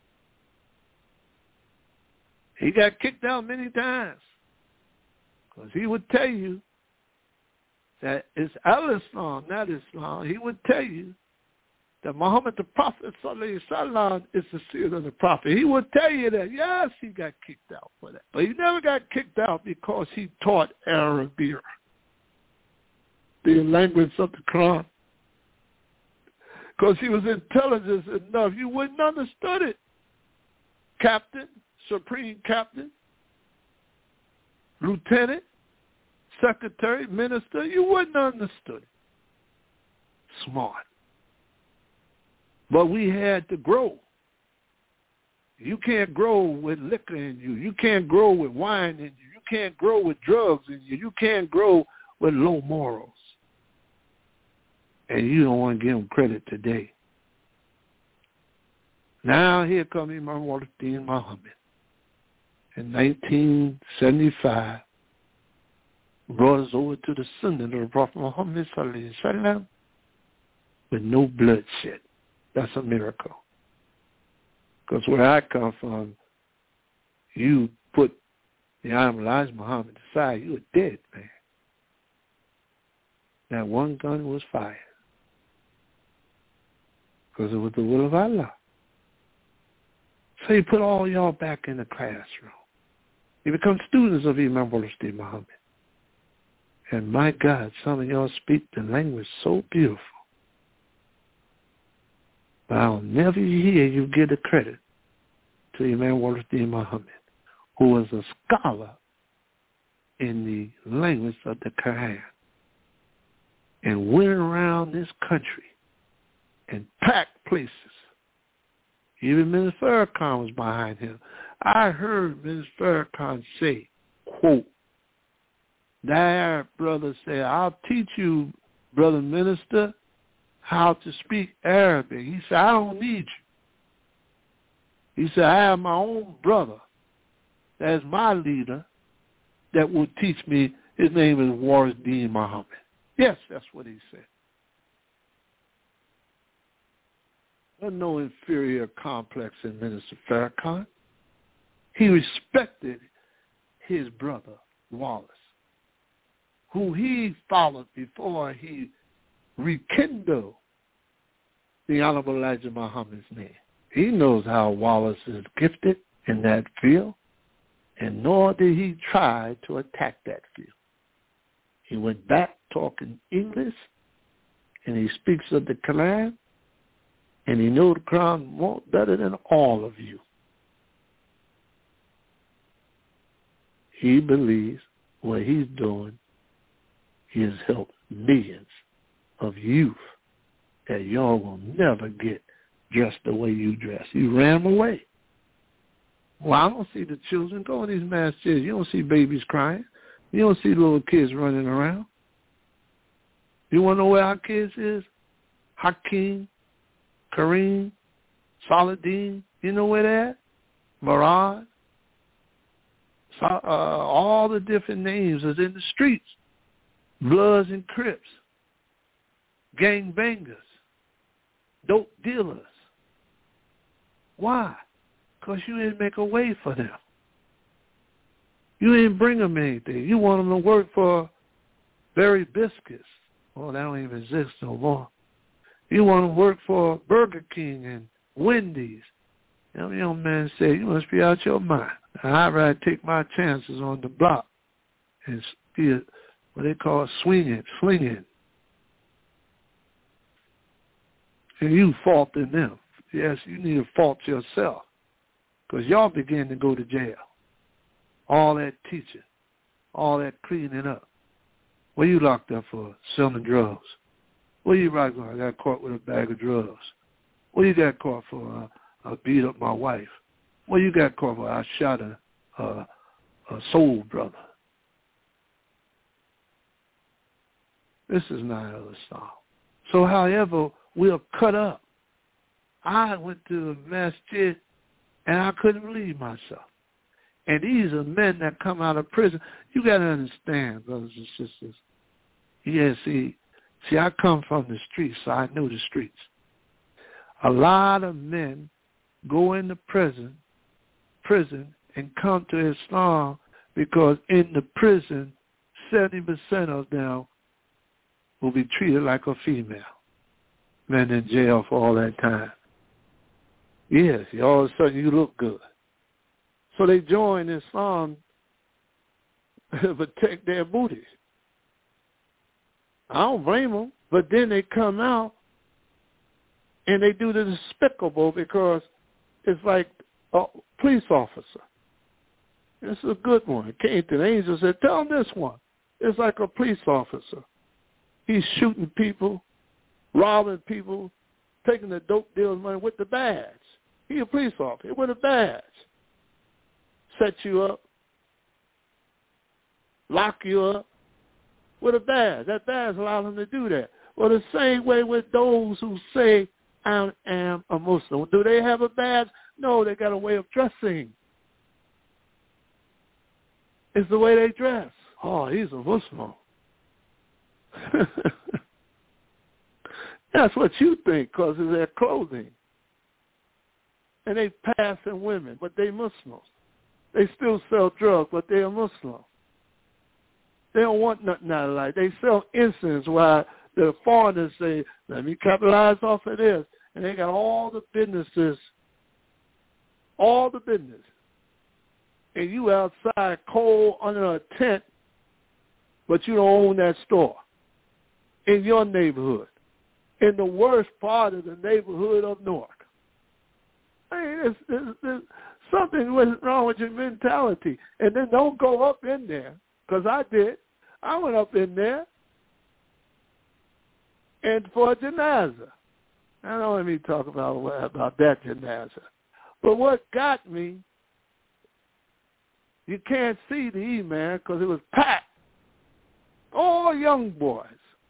S1: He got kicked out many times because he would tell you that it's al-Islam, not Islam. He would tell you that Muhammad the Prophet sallallahu alaihi wasallam is the seal of the Prophet. He would tell you that, yes, he got kicked out for that. But he never got kicked out because he taught Arabic, the language of the Quran. Because he was intelligent enough, you wouldn't understood it. Captain, supreme captain, lieutenant, secretary, minister, you wouldn't understood it. Smart. But we had to grow. You can't grow with liquor in you. You can't grow with wine in you. You can't grow with drugs in you. You can't grow with low morals. And you don't want to give them credit today. Now here comes Imam Wallace-Din Muhammad. In nineteen seventy-five, brought us over to the Sunnah of the Prophet Muhammad sallallahu alaihi wasallam with no bloodshed. That's a miracle. Because where I come from, you put the Honorable Elijah Muhammad aside, you were dead, man. That one gun was fired. Because it was the will of Allah. So he put all y'all back in the classroom. You become students of Imam Wallace-Din Muhammad. And my God, some of y'all speak the language so beautiful. But I'll never hear you give the credit to Imam Wallace-Din Muhammad, who was a scholar in the language of the Quran and went around this country and packed places. Even Minister Farrakhan was behind him. I heard Minister Farrakhan say, quote, that Arab brother said, I'll teach you, brother minister, how to speak Arabic. He said, I don't need you. He said, I have my own brother that is my leader that will teach me. His name is Wallace-Din Muhammad. Yes, that's what he said. There's no inferior complex in Minister Farrakhan. He respected his brother, Wallace, who he followed before he rekindle the Honorable Elijah Muhammad's name. He knows how Wallace is gifted in that field, and nor did he try to attack that field. He went back talking English, and he speaks of the Quran, and he knows the Quran more better than all of you. he believes what he's doing is help millions of youth that y'all will never get dressed the way you dress. You ran them away. Well, I don't see the children go in these mass chairs. You don't see babies crying. You don't see little kids running around. You want to know where our kids is? Hakeem, Kareem, Saladin, you know where they're at? Murad. So, uh, all the different names is in the streets. Bloods and Crips, gang bangers, dope dealers. Why? Because you didn't make a way for them. You didn't bring them anything. You want them to work for Berry Biscuits. Well, that don't even exist no more. You want them to work for Burger King and Wendy's. Them young man said, you must be out your mind. I'd rather take my chances on the block and be what they call swinging, slinging. And you faulting them. Yes, you need to fault yourself because y'all begin to go to jail. All that teaching, all that cleaning up. What you locked up for? Selling drugs. What you right for? I got caught with a bag of drugs. What you got caught for? Uh, I beat up my wife. What you got caught for? I shot a, a, a soul brother. This is not other style. So however, we're cut up. I went to a masjid and I couldn't believe myself. And these are men that come out of prison. You got to understand, brothers and sisters. Yeah, see, see, I come from the streets, so I know the streets. A lot of men go into prison, prison and come to Islam because in the prison, seventy percent of them will be treated like a female. Men in jail for all that time. Yes, all of a sudden you look good. So they join Islam to protect their booties. I don't blame them, but then they come out and they do the despicable because it's like a police officer. This is a good one. It came to the angel and said, tell him this one. It's like a police officer. He's shooting people, robbing people, taking the dope dealer's money with the badge. He's a police officer with a badge. Set you up, lock you up with a badge. That badge allows them to do that. Well, the same way with those who say, I am a Muslim. Do they have a badge? No, they got a way of dressing. It's the way they dress. Oh, he's a Muslim. That's what you think because of their clothing. And they passing women, but they Muslims. They still sell drugs, but they are Muslim. They don't want nothing out of life. They sell incense while the foreigners say, let me capitalize off of this. And they got all the businesses, all the business. And you outside cold under a tent, but you don't own that store in your neighborhood, in the worst part of the neighborhood of Newark. I mean, there's, there's, there's something wrong with your mentality. And then don't go up in there, because I did. I went up in there and for a janaza. I don't let me talk about, about that janaza. But what got me, you can't see the imam because it was packed. All young boys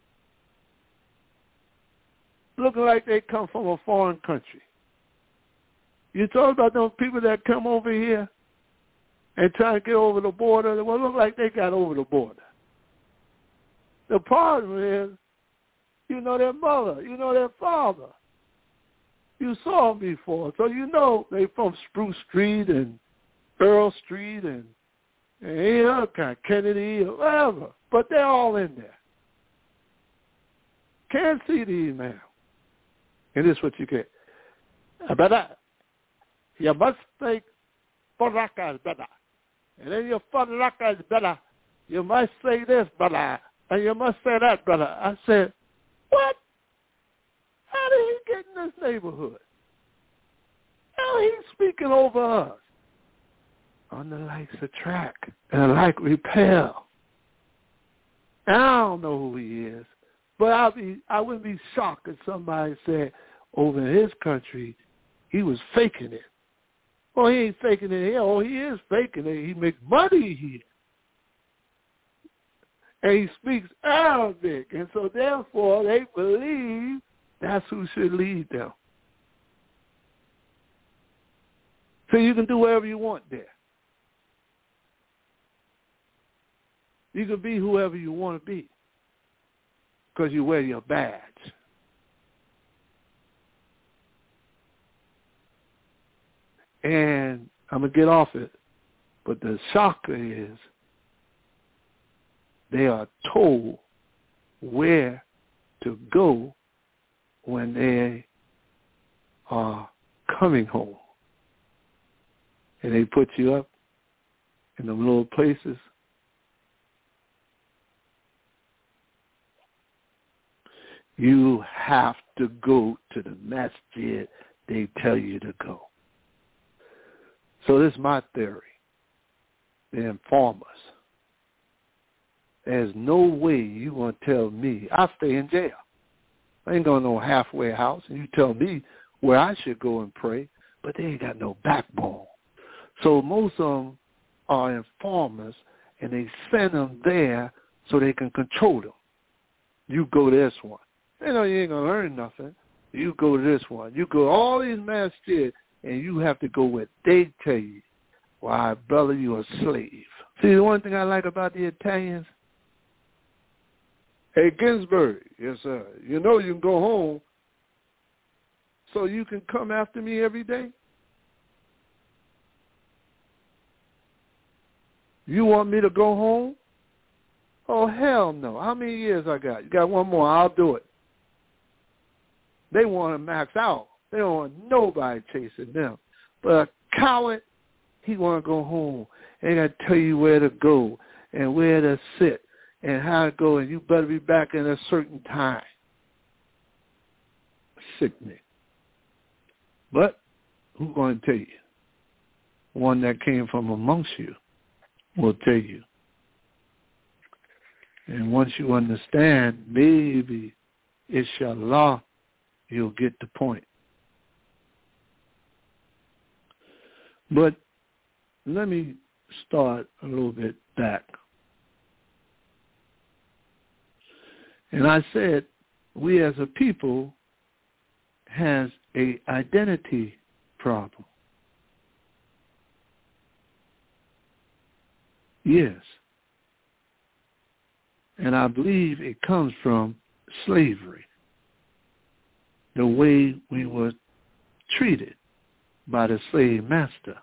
S1: looking like they come from a foreign country. You talk about those people that come over here and try to get over the border. Well, look like they got over the border. The problem is, you know their mother, you know their father. You saw them before, so you know they from Spruce Street and Earl Street and, and any other kind, Kennedy or whatever. But they're all in there. Can't see the email. And this is what you get. But you must think Faraka is better. And then your Faraka is better. You must say this, brother. And you must say that, brother. I said, what? How did he get in this neighborhood? How he speaking over us? on the likes attract and the like repel. And I don't know who he is, but I'll be, I wouldn't be shocked if somebody said over in his country he was faking it. Well, he ain't faking it here. Oh, he is faking it. He makes money here. And he speaks Arabic. And so therefore they believe that's who should lead them. So you can do whatever you want there. You can be whoever you want to be because you wear your badge. And I'm going to get off it, but the shocker is they are told where to go when they are coming home. And they put you up in them little places. You have to go to the masjid they tell you to go. So this is my theory. They inform us. There's no way you're going to tell me I stay in jail. I ain't going to no halfway house, and you tell me where I should go and pray, but they ain't got no backbone. So most of them are informers, and they send them there so they can control them. You go to this one. You know you ain't going to learn nothing. You go to this one. You go to all these masjids, and you have to go where they tell you. Why, brother, you're a slave. See, the one thing I like about the Italians, hey, Ginsburg, yes, sir, you know you can go home so you can come after me every day? You want me to go home? Oh, hell no. How many years I got? You got one more. I'll do it. They want to max out. They don't want nobody chasing them. But a coward, he want to go home. They got to tell you where to go and where to sit and how to go, and you better be back in a certain time. Sickening. But who's going to tell you? One that came from amongst you will tell you. And once you understand, maybe, inshallah, you'll get the point. But let me start a little bit back. And I said, we as a people has a identity problem. Yes. And I believe it comes from slavery, the way we were treated by the slave master.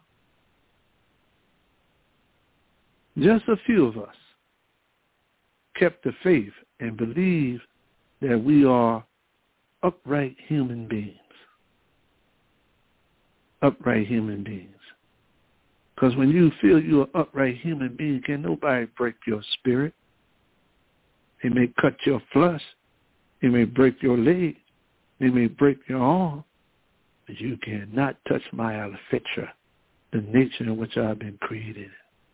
S1: Just a few of us kept the faith and believed that we are upright human beings. Upright human beings. Because when you feel you're an upright human being, can nobody break your spirit. They may cut your flesh. They may break your leg. They may break your arm. But you cannot touch my al-fitra, the nature in which I've been created.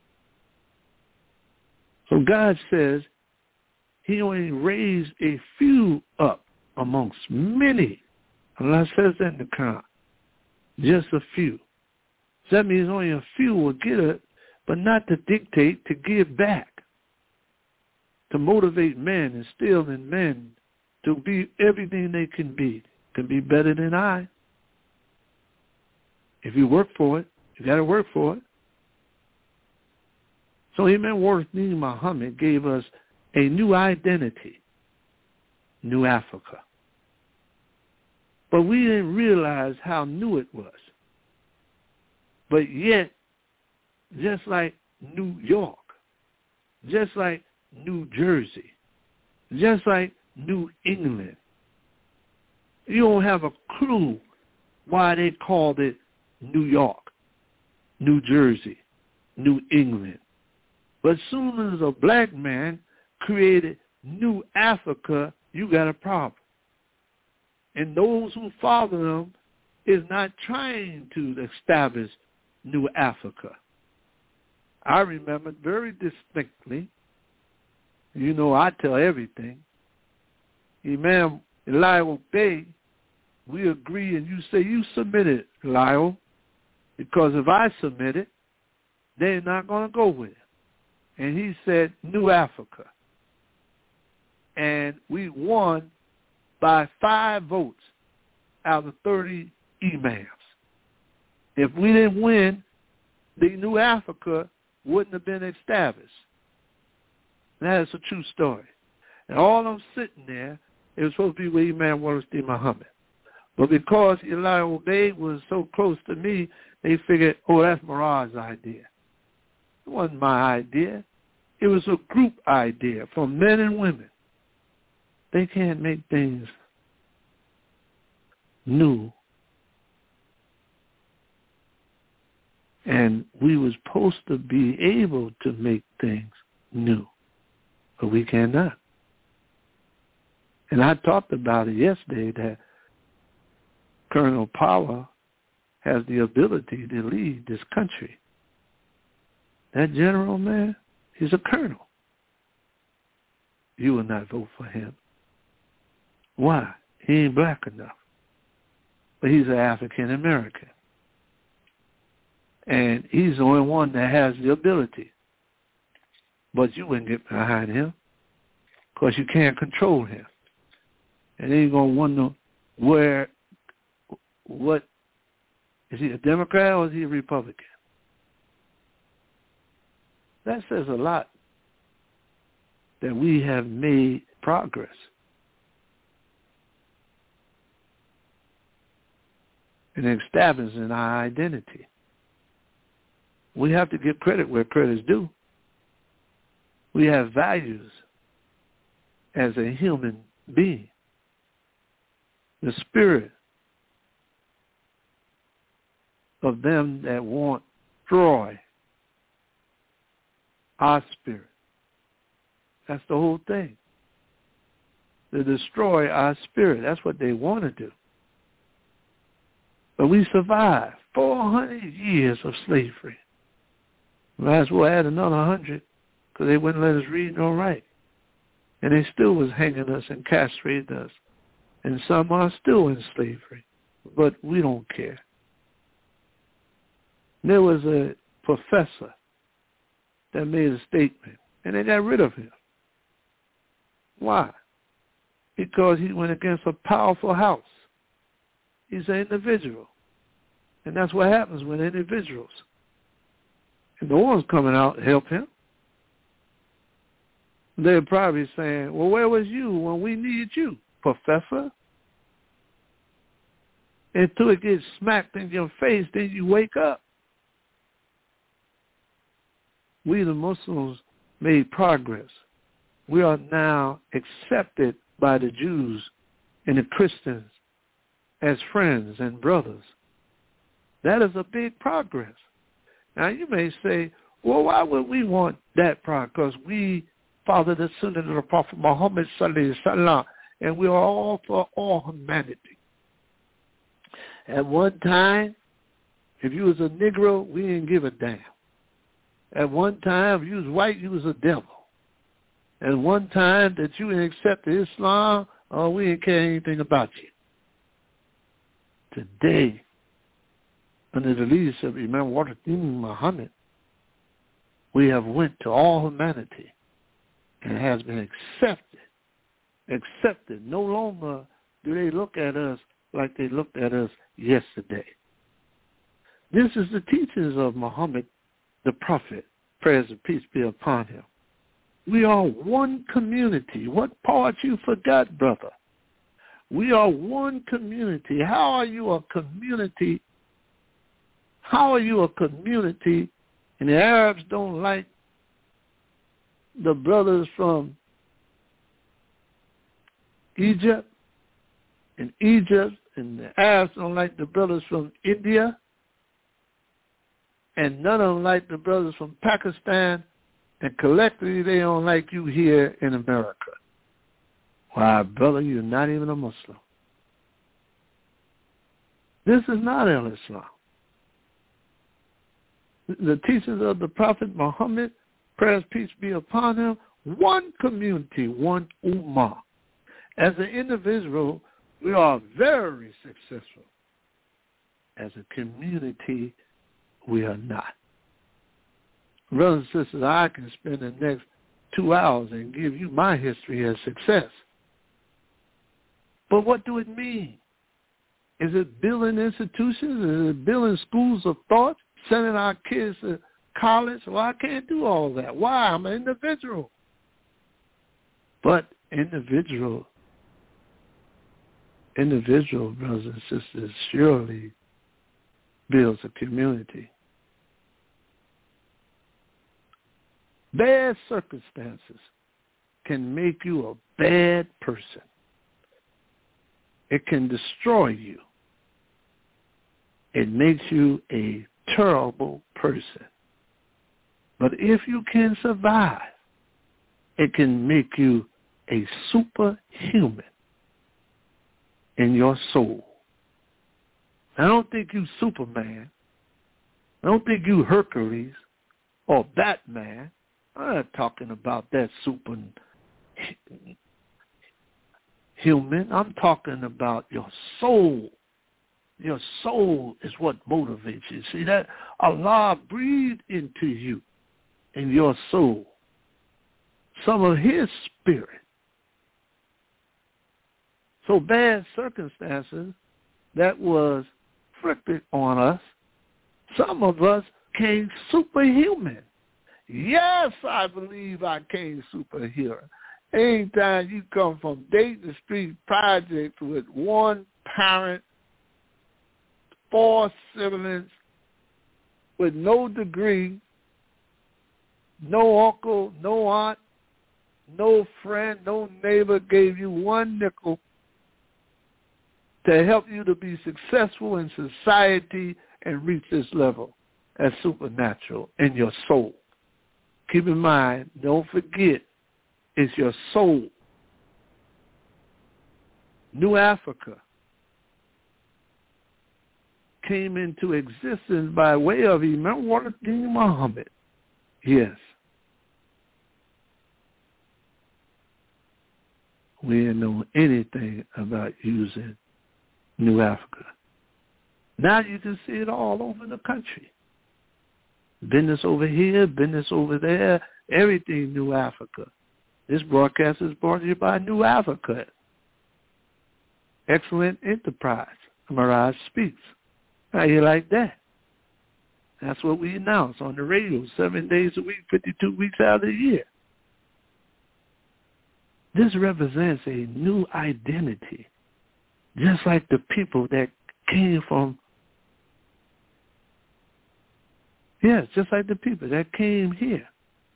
S1: So God says he only raised a few up amongst many. Allah says that in the Quran. Just a few. So that means only a few will get it, but not to dictate, to give back, to motivate men, instill in men to be everything they can be, to be better than I. If you work for it, you got to work for it. So Imam Worthy Muhammad gave us a new identity, New Africa. But we didn't realize how new it was. But yet, just like New York, just like New Jersey, just like New England, you don't have a clue why they called it New York, New Jersey, New England. But as soon as a black man created New Africa, you got a problem. And those who follow them is not trying to establish New Africa. I remember very distinctly. You know, I tell everything. Imam Eliel Bey, we agree, and you say you submitted, Eliel, because if I submit it, they're not going to go with it. And he said, New Africa. And we won by five votes out of thirty imams. If we didn't win, the New Africa wouldn't have been established. That is a true story. And all them sitting there, it was supposed to be with Imam Wallenstein Muhammad. But because Eliel Bey was so close to me, they figured, oh, that's Murad's idea. It wasn't my idea. It was a group idea from men and women. They can't make things new. And we were supposed to be able to make things new, but we cannot. And I talked about it yesterday that Colonel Power has the ability to lead this country. That general, man, he's a colonel. You will not vote for him. Why? He ain't black enough. But he's an African American. And he's the only one that has the ability. But you wouldn't get behind him because you can't control him. And then you're going to wonder where, what, is he a Democrat or is he a Republican? That says a lot that we have made progress. In establishing our identity. We have to give credit where credit is due. We have values as a human being. The spirit of them that want to destroy our spirit. That's the whole thing. To destroy our spirit. That's what they want to do. But we survived four hundred years of slavery. Might as well add another one hundred because they wouldn't let us read nor write. And they still was hanging us and castrating us. And some are still in slavery. But we don't care. There was a professor that made a statement, and they got rid of him. Why? Because he went against a powerful house. He's an individual. And that's what happens with individuals. And no one's coming out to help him. They're probably saying, well, where was you when we needed you, professor? Until it gets smacked in your face, then you wake up. We, the Muslims, made progress. We are now accepted by the Jews and the Christians as friends and brothers. That is a big progress. Now, you may say, well, why would we want that progress? Because we follow the sunnah of the Prophet Muhammad sallallahu alaihi wasallam, and we are all for all humanity. At one time, if you was a Negro, we didn't give a damn. At one time, if you was white, you was a devil. At one time that you didn't accept Islam, oh, we didn't care anything about you. Today, under the leadership of Imam Wallenstein Muhammad, we have went to all humanity and has been accepted. Accepted. No longer do they look at us like they looked at us yesterday. This is the teachings of Muhammad, the Prophet, prayers and peace be upon him. We are one community. What part you forgot, brother? We are one community. How are you a community? How are you a community and the Arabs don't like the brothers from Egypt, and Egypt and the Arabs don't like the brothers from India, and none of them like the brothers from Pakistan, and collectively they don't like you here in America? Why, brother, you're not even a Muslim. This is not al-Islam. the teachings of the Prophet Muhammad, prayers, peace be upon him, one community, one ummah. As an individual, we are very successful. As a community, we are not. Brothers and sisters, I can spend the next two hours and give you my history of success. But what do it mean? Is it building institutions? Is it building schools of thought? Sending our kids to college? Well, I can't do all that. Why? I'm an individual. But individual, individual brothers and sisters surely builds a community. Bad circumstances can make you a bad person. It can destroy you. It makes you a terrible person. But if you can survive, it can make you a superhuman in your soul. I don't think you Superman. I don't think you Hercules or Batman. I'm not talking about that super human. I'm talking about your soul. Your soul is what motivates you. See that? Allah breathed into you, in your soul, some of his spirit. So bad circumstances that was inflicted on us, some of us came superhuman. Yes, I believe I came superhuman. Anytime you come from Dayton Street Project with one parent, four siblings, with no degree, no uncle, no aunt, no friend, no neighbor gave you one nickel to help you to be successful in society and reach this level as supernatural in your soul. Keep in mind, don't forget, it's your soul. New Africa came into existence by way of Imam Waladin Muhammad. Yes. We didn't know anything about using New Africa. Now you can see it all over the country. Business over here, business over there, everything New Africa. This broadcast is brought to you by New Africa. Excellent enterprise. Mirage Speaks. How you like that? That's what we announce on the radio, seven days a week, fifty-two weeks out of the year. This represents a new identity, just like the people that came from, yes, just like the people that came here.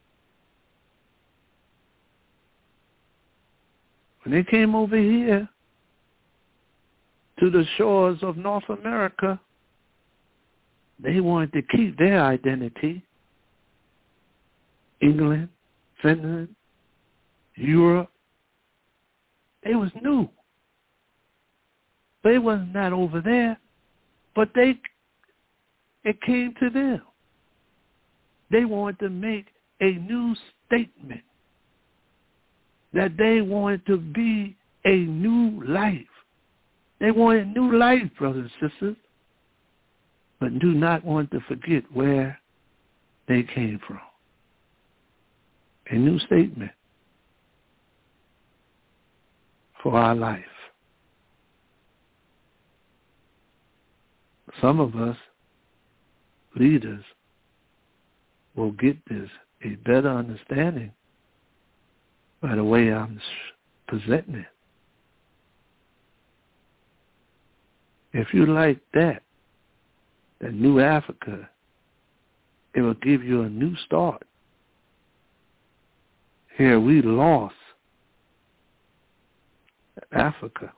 S1: When they came over here to the shores of North America, they wanted to keep their identity. England, Finland, Europe. They was new. They was not over there, but they, it came to them. They wanted to make a new statement that they wanted to be a new life. They wanted new life, brothers and sisters, but do not want to forget where they came from. A new statement for our life. Some of us, leaders, will get this, a better understanding by the way I'm presenting it. If you like that, that New Africa, it will give you a new start. Here we lost Africa.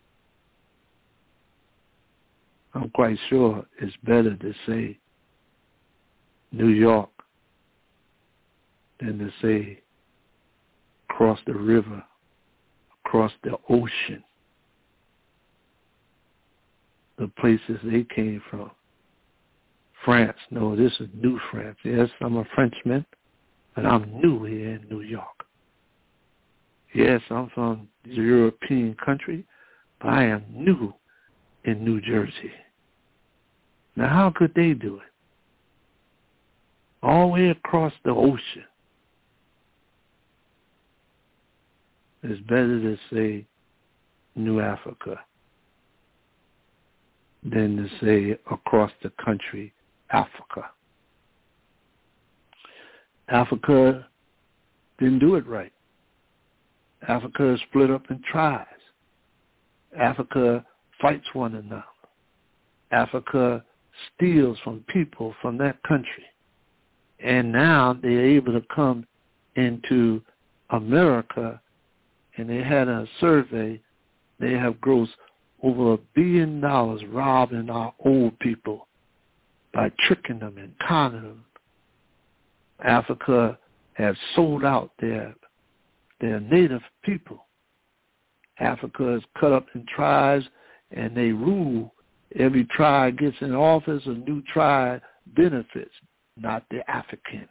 S1: I'm quite sure it's better to say New York than to say across the river, across the ocean, the places they came from, France. No, this is New France. Yes, I'm a Frenchman, and I'm new here in New York. Yes, I'm from the European country, but I am new in New Jersey. Now, how could they do it? All the way across the ocean. It's better to say New Africa than to say across the country, Africa. Africa didn't do it right. Africa is split up in tribes. Africa fights one another. Africa steals from people from that country. And now they're able to come into America, and they had a survey. They have grossed over a billion dollars robbing our old people by tricking them and conning them. Africa has sold out their, their native people. Africa is cut up in tribes, and they rule. Every tribe gets in office, a new tribe benefits, not the Africans.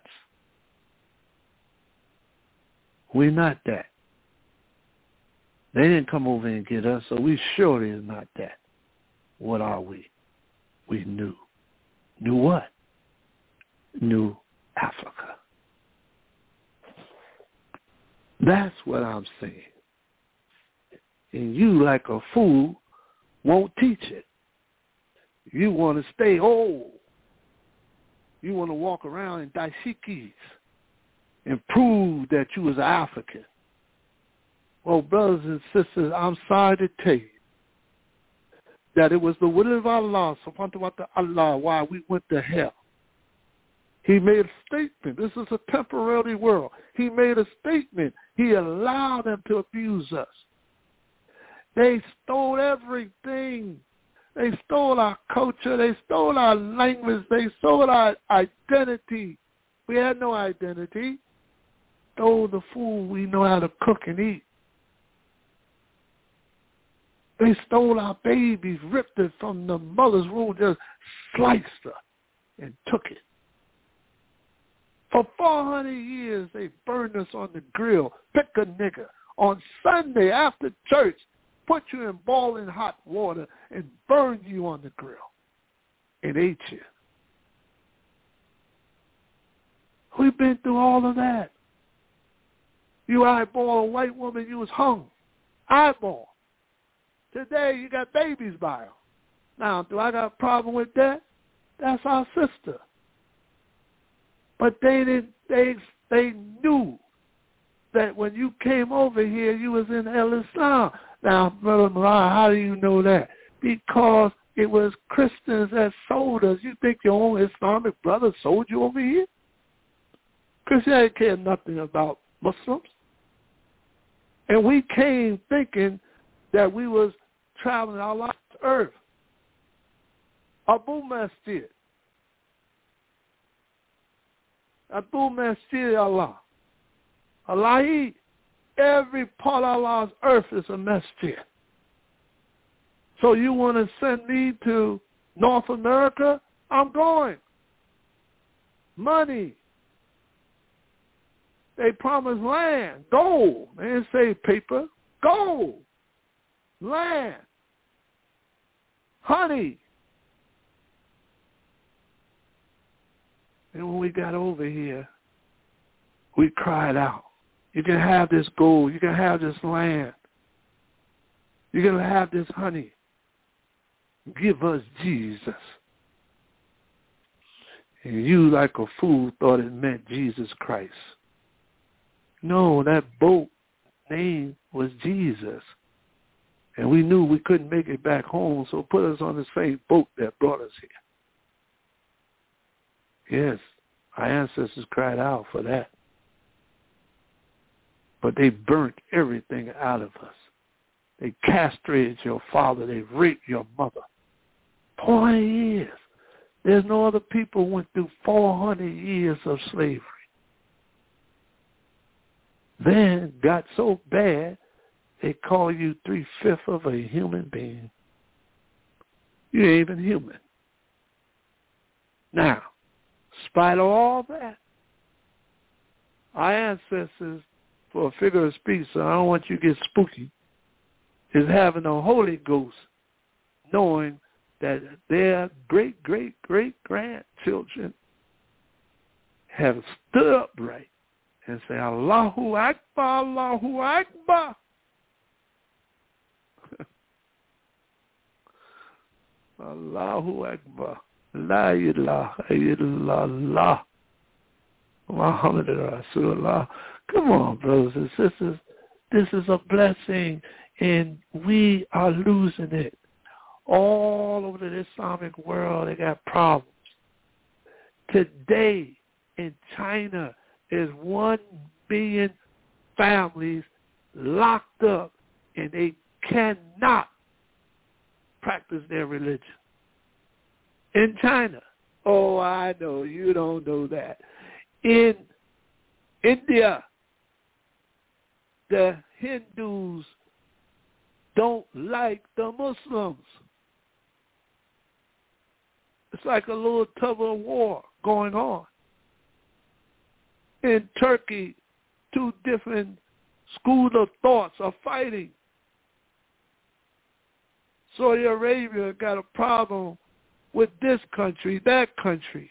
S1: We're not that. They didn't come over and get us, so we surely is not that. What are we? We knew. Knew what? Knew Africa. That's what I'm saying. And you, like a fool, won't teach it. You want to stay old. You want to walk around in dashikis and prove that you was an African. Well, brothers and sisters, I'm sorry to tell you that it was the will of Allah, subhanahu wa ta'ala, why we went to hell. He made a statement. This is a temporary world. He made a statement. He allowed them to abuse us. They stole everything. They stole our culture. They stole our language. They stole our identity. We had no identity. Stole the food we know how to cook and eat. They stole our babies, ripped it from the mother's womb, just sliced her and took it. For four hundred years, they burned us on the grill, pick a nigger. On Sunday after church, put you in boiling hot water and burned you on the grill and ate you. We've been through all of that. You eyeball a white woman, you was hung. Eyeball. Today, you got babies by her. Now, do I got a problem with that? That's our sister. But they didn't. They they knew that when you came over here, you was in El Islam. Now, Brother Mariah, how do you know that? Because it was Christians that sold us. You think your own Islamic brother sold you over here? Christianity cared nothing about Muslims. And we came thinking that we was traveling Allah's earth. Abu Masjid. Abu Masjid Allah. Allah, every part of Allah's earth is a masjid. So you want to send me to North America? I'm going. Money. They promised land, gold. They didn't say paper. Gold. Land. Honey. And when we got over here, we cried out. You can have this gold. You can have this land. You're going to have this honey. Give us Jesus. And you, like a fool, thought it meant Jesus Christ. No, that boat name was Jesus. And we knew we couldn't make it back home, so put us on the same boat that brought us here. Yes, our ancestors cried out for that. But they burnt everything out of us. They castrated your father. They raped your mother. four hundred years. There's no other people who went through four hundred years of slavery. Then got so bad, they call you three-fifths of a human being. You ain't even human. Now, in spite of all that, our ancestors, for a figure of speech, so I don't want you to get spooky, is having the Holy Ghost, knowing that their great, great, great grandchildren have stood upright and say, Allahu Akbar, Allahu Akbar. Allahu Akbar. La ilaha illallah. Muhammad Rasulullah. Come on, brothers and sisters. This is a blessing, and we are losing it. All over the Islamic world, they got problems. Today in China, there's one billion families locked up, and they cannot practice their religion. In China. Oh, I know. You don't know that. In India, the Hindus don't like the Muslims. It's like a little tug of war going on. In Turkey, two different schools of thoughts are fighting. Saudi Arabia got a problem with this country, that country.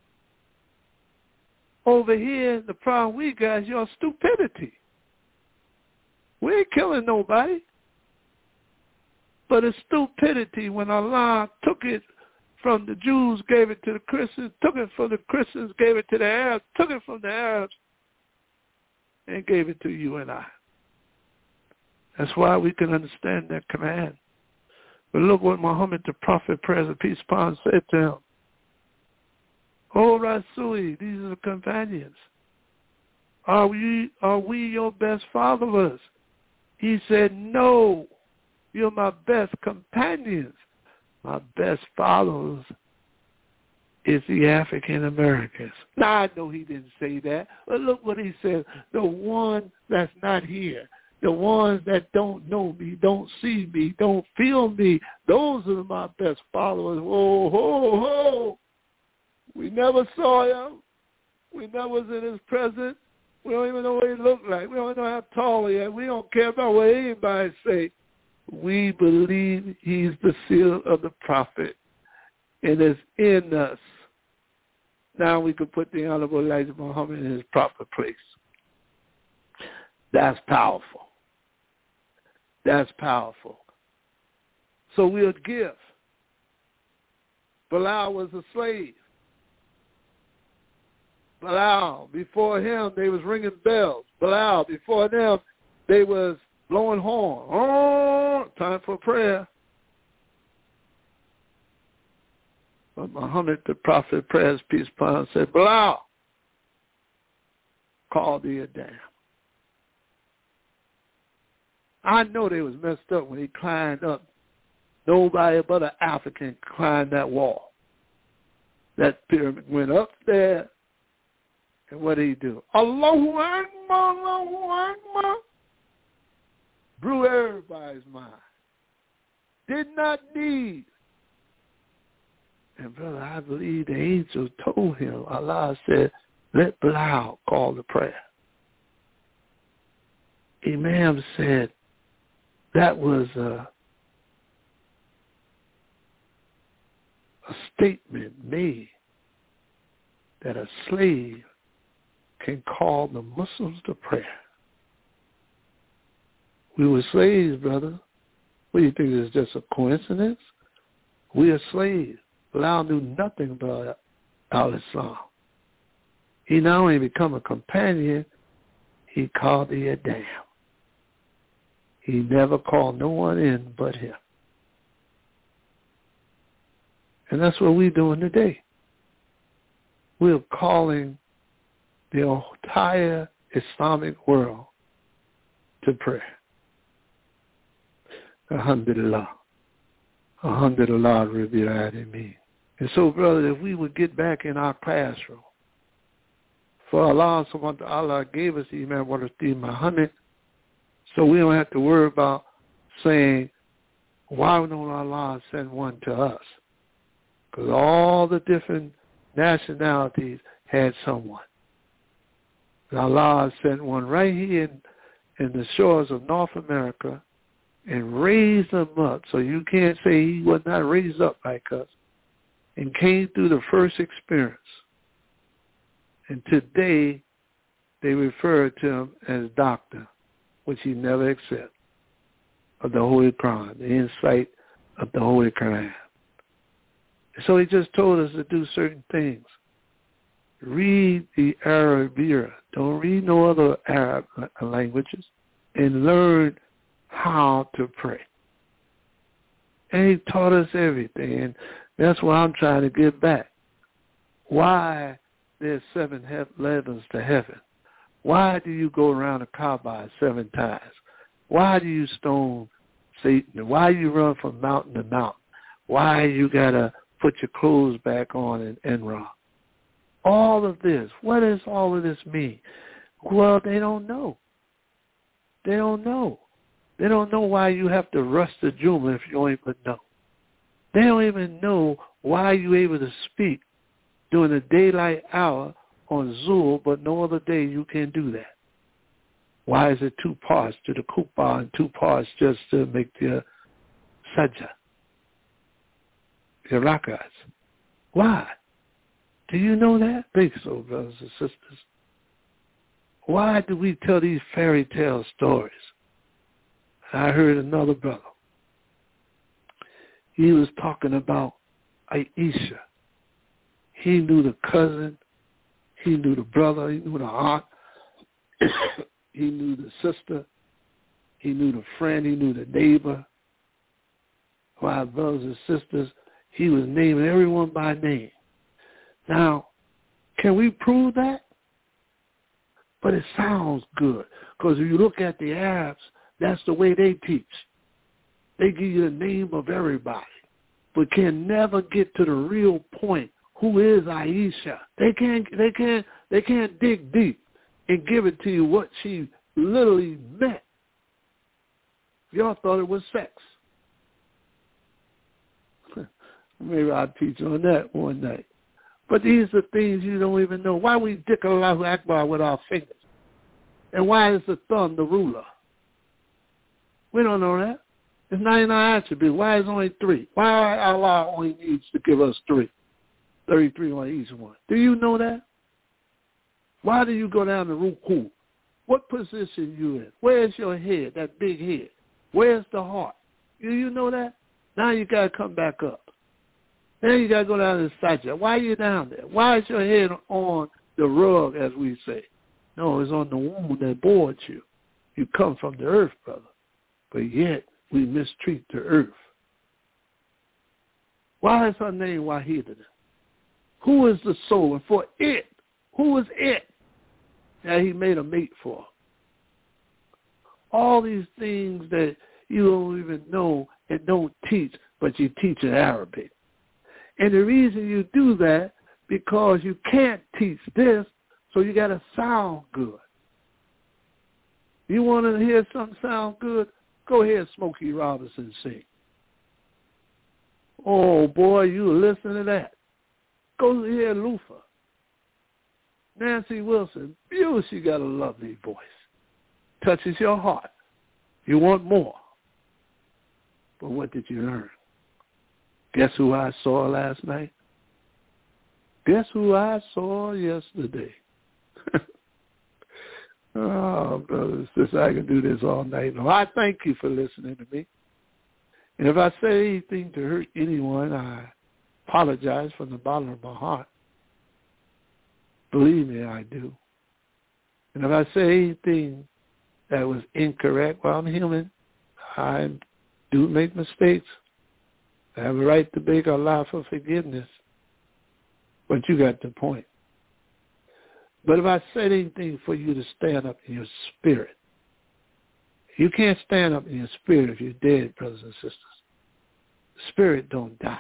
S1: Over here, the problem we got is your stupidity. We ain't killing nobody. But it's stupidity when Allah took it from the Jews, gave it to the Christians, took it from the Christians, gave it to the Arabs, took it from the Arabs, and gave it to you and I. That's why we can understand that command. But look what Muhammad, the Prophet, praise and peace upon him, said to him. Oh, Rasuli, these are the companions. Are we, are we your best followers? He said, no, you're my best companions. My best followers is the African Americans. Now, I know he didn't say that, but look what he said. The one that's not here, the ones that don't know me, don't see me, don't feel me, those are my best followers. Whoa, whoa, whoa. We never saw him. We never was in his presence. We don't even know what he looked like. We don't know how tall he is. We don't care about what anybody say. We believe he's the seal of the prophet, and it's in us. Now we can put the Honorable Elijah Muhammad in his proper place. That's powerful. That's powerful. So we'll give. Bilal was a slave. Bilal, before him, they was ringing bells. Bilal, before them, they was blowing horn. Oh, time for prayer. But Muhammad, the Prophet, prayers, peace upon him, said, Bilal, call thee a damn. I know they was messed up when he climbed up. Nobody but an African climbed that wall. That pyramid went up there, and what did he do? Allahu Akbar, Allahu Akbar. Blew everybody's mind. Did not need. And brother, I believe the angel told him, Allah said, let Bilal call the prayer. Imam said that was a, a statement made that a slave can call the Muslims to prayer. We were slaves, brother. What do you think, it's just a coincidence? We are slaves. Bilal knew nothing about al-Islam. He not only become a companion, he called thee a damn. He never called no one in but him. And that's what we're doing today. We're calling the entire Islamic world to prayer. Alhamdulillah. Alhamdulillah, Rabbil Alameen. And so, brother, if we would get back in our classroom, for Allah subhanahu wa ta'ala gave us Imam Warati Muhammad, so we don't have to worry about saying, why don't Allah send one to us? Because all the different nationalities had someone. And Allah sent one right here in, in the shores of North America and raised them up. So you can't say he was not raised up like us, and came through the first experience. And today they refer to him as doctor, which he never accepted, of the Holy Quran, the insight of the Holy Quran. So he just told us to do certain things. Read the Arabic. Don't read no other Arab languages, and learn how to pray. And he taught us everything, and that's what I'm trying to get back. Why there's seven he- levels to heaven? Why do you go around the Kaaba seven times? Why do you stone Satan? Why do you run from mountain to mountain? Why you got to put your clothes back on in Enron? All of this, what does all of this mean? Well, they don't know. They don't know. They don't know why you have to rush the Juma if you don't even know. They don't even know why you're able to speak during the daylight hour on Zoom, but no other day you can do that. Why is it two parts to the kuppah and two parts just to make the sajda, the rakats? Why? Do you know that? Think so, brothers and sisters. Why do we tell these fairy tale stories? I heard another brother. He was talking about Aisha. He knew the cousin. He knew the brother. He knew the aunt. He knew the sister. He knew the friend. He knew the neighbor. While brothers and sisters, he was naming everyone by name. Now, can we prove that? But it sounds good, because if you look at the Arabs, that's the way they teach. They give you the name of everybody, but can never get to the real point. Who is Aisha? They can't. They can't. They can't dig deep and give it to you what she literally meant. Y'all thought it was sex. Maybe I'll teach on that one night. But these are things you don't even know. Why we dick Allahu Akbar with our fingers? And why is the thumb the ruler? We don't know that. It's ninety-nine attributes. Why is it only three? Why Allah only needs to give us three? thirty-three on each one. Do you know that? Why do you go down to ruku? What position you in? Where's your head, that big head? Where's the heart? Do you know that? Now you got to come back up. Then you got to go down to the sajda. Why are you down there? Why is your head on the rug, as we say? No, it's on the womb that bored you. You come from the earth, brother. But yet, we mistreat the earth. Why is her name Wahida? Who is the soul? And for it, who is it that he made a mate for? All these things that you don't even know and don't teach, but you teach in Arabic. And the reason you do that, because you can't teach this, so you got to sound good. You want to hear something sound good? Go ahead, Smokey Robinson sing. Oh, boy, you listen to that. Go hear Luther. Nancy Wilson, beautiful, she got a lovely voice. Touches your heart. You want more. But what did you learn? Guess who I saw last night? Guess who I saw yesterday? Oh, brothers, sisters, I can do this all night long. I thank you for listening to me. And if I say anything to hurt anyone, I apologize from the bottom of my heart. Believe me, I do. And if I say anything that was incorrect, well, I'm human. I do make mistakes. I have a right to beg Allah for forgiveness. But you got the point. But if I said anything for you to stand up in your spirit, you can't stand up in your spirit if you're dead, brothers and sisters. The spirit don't die.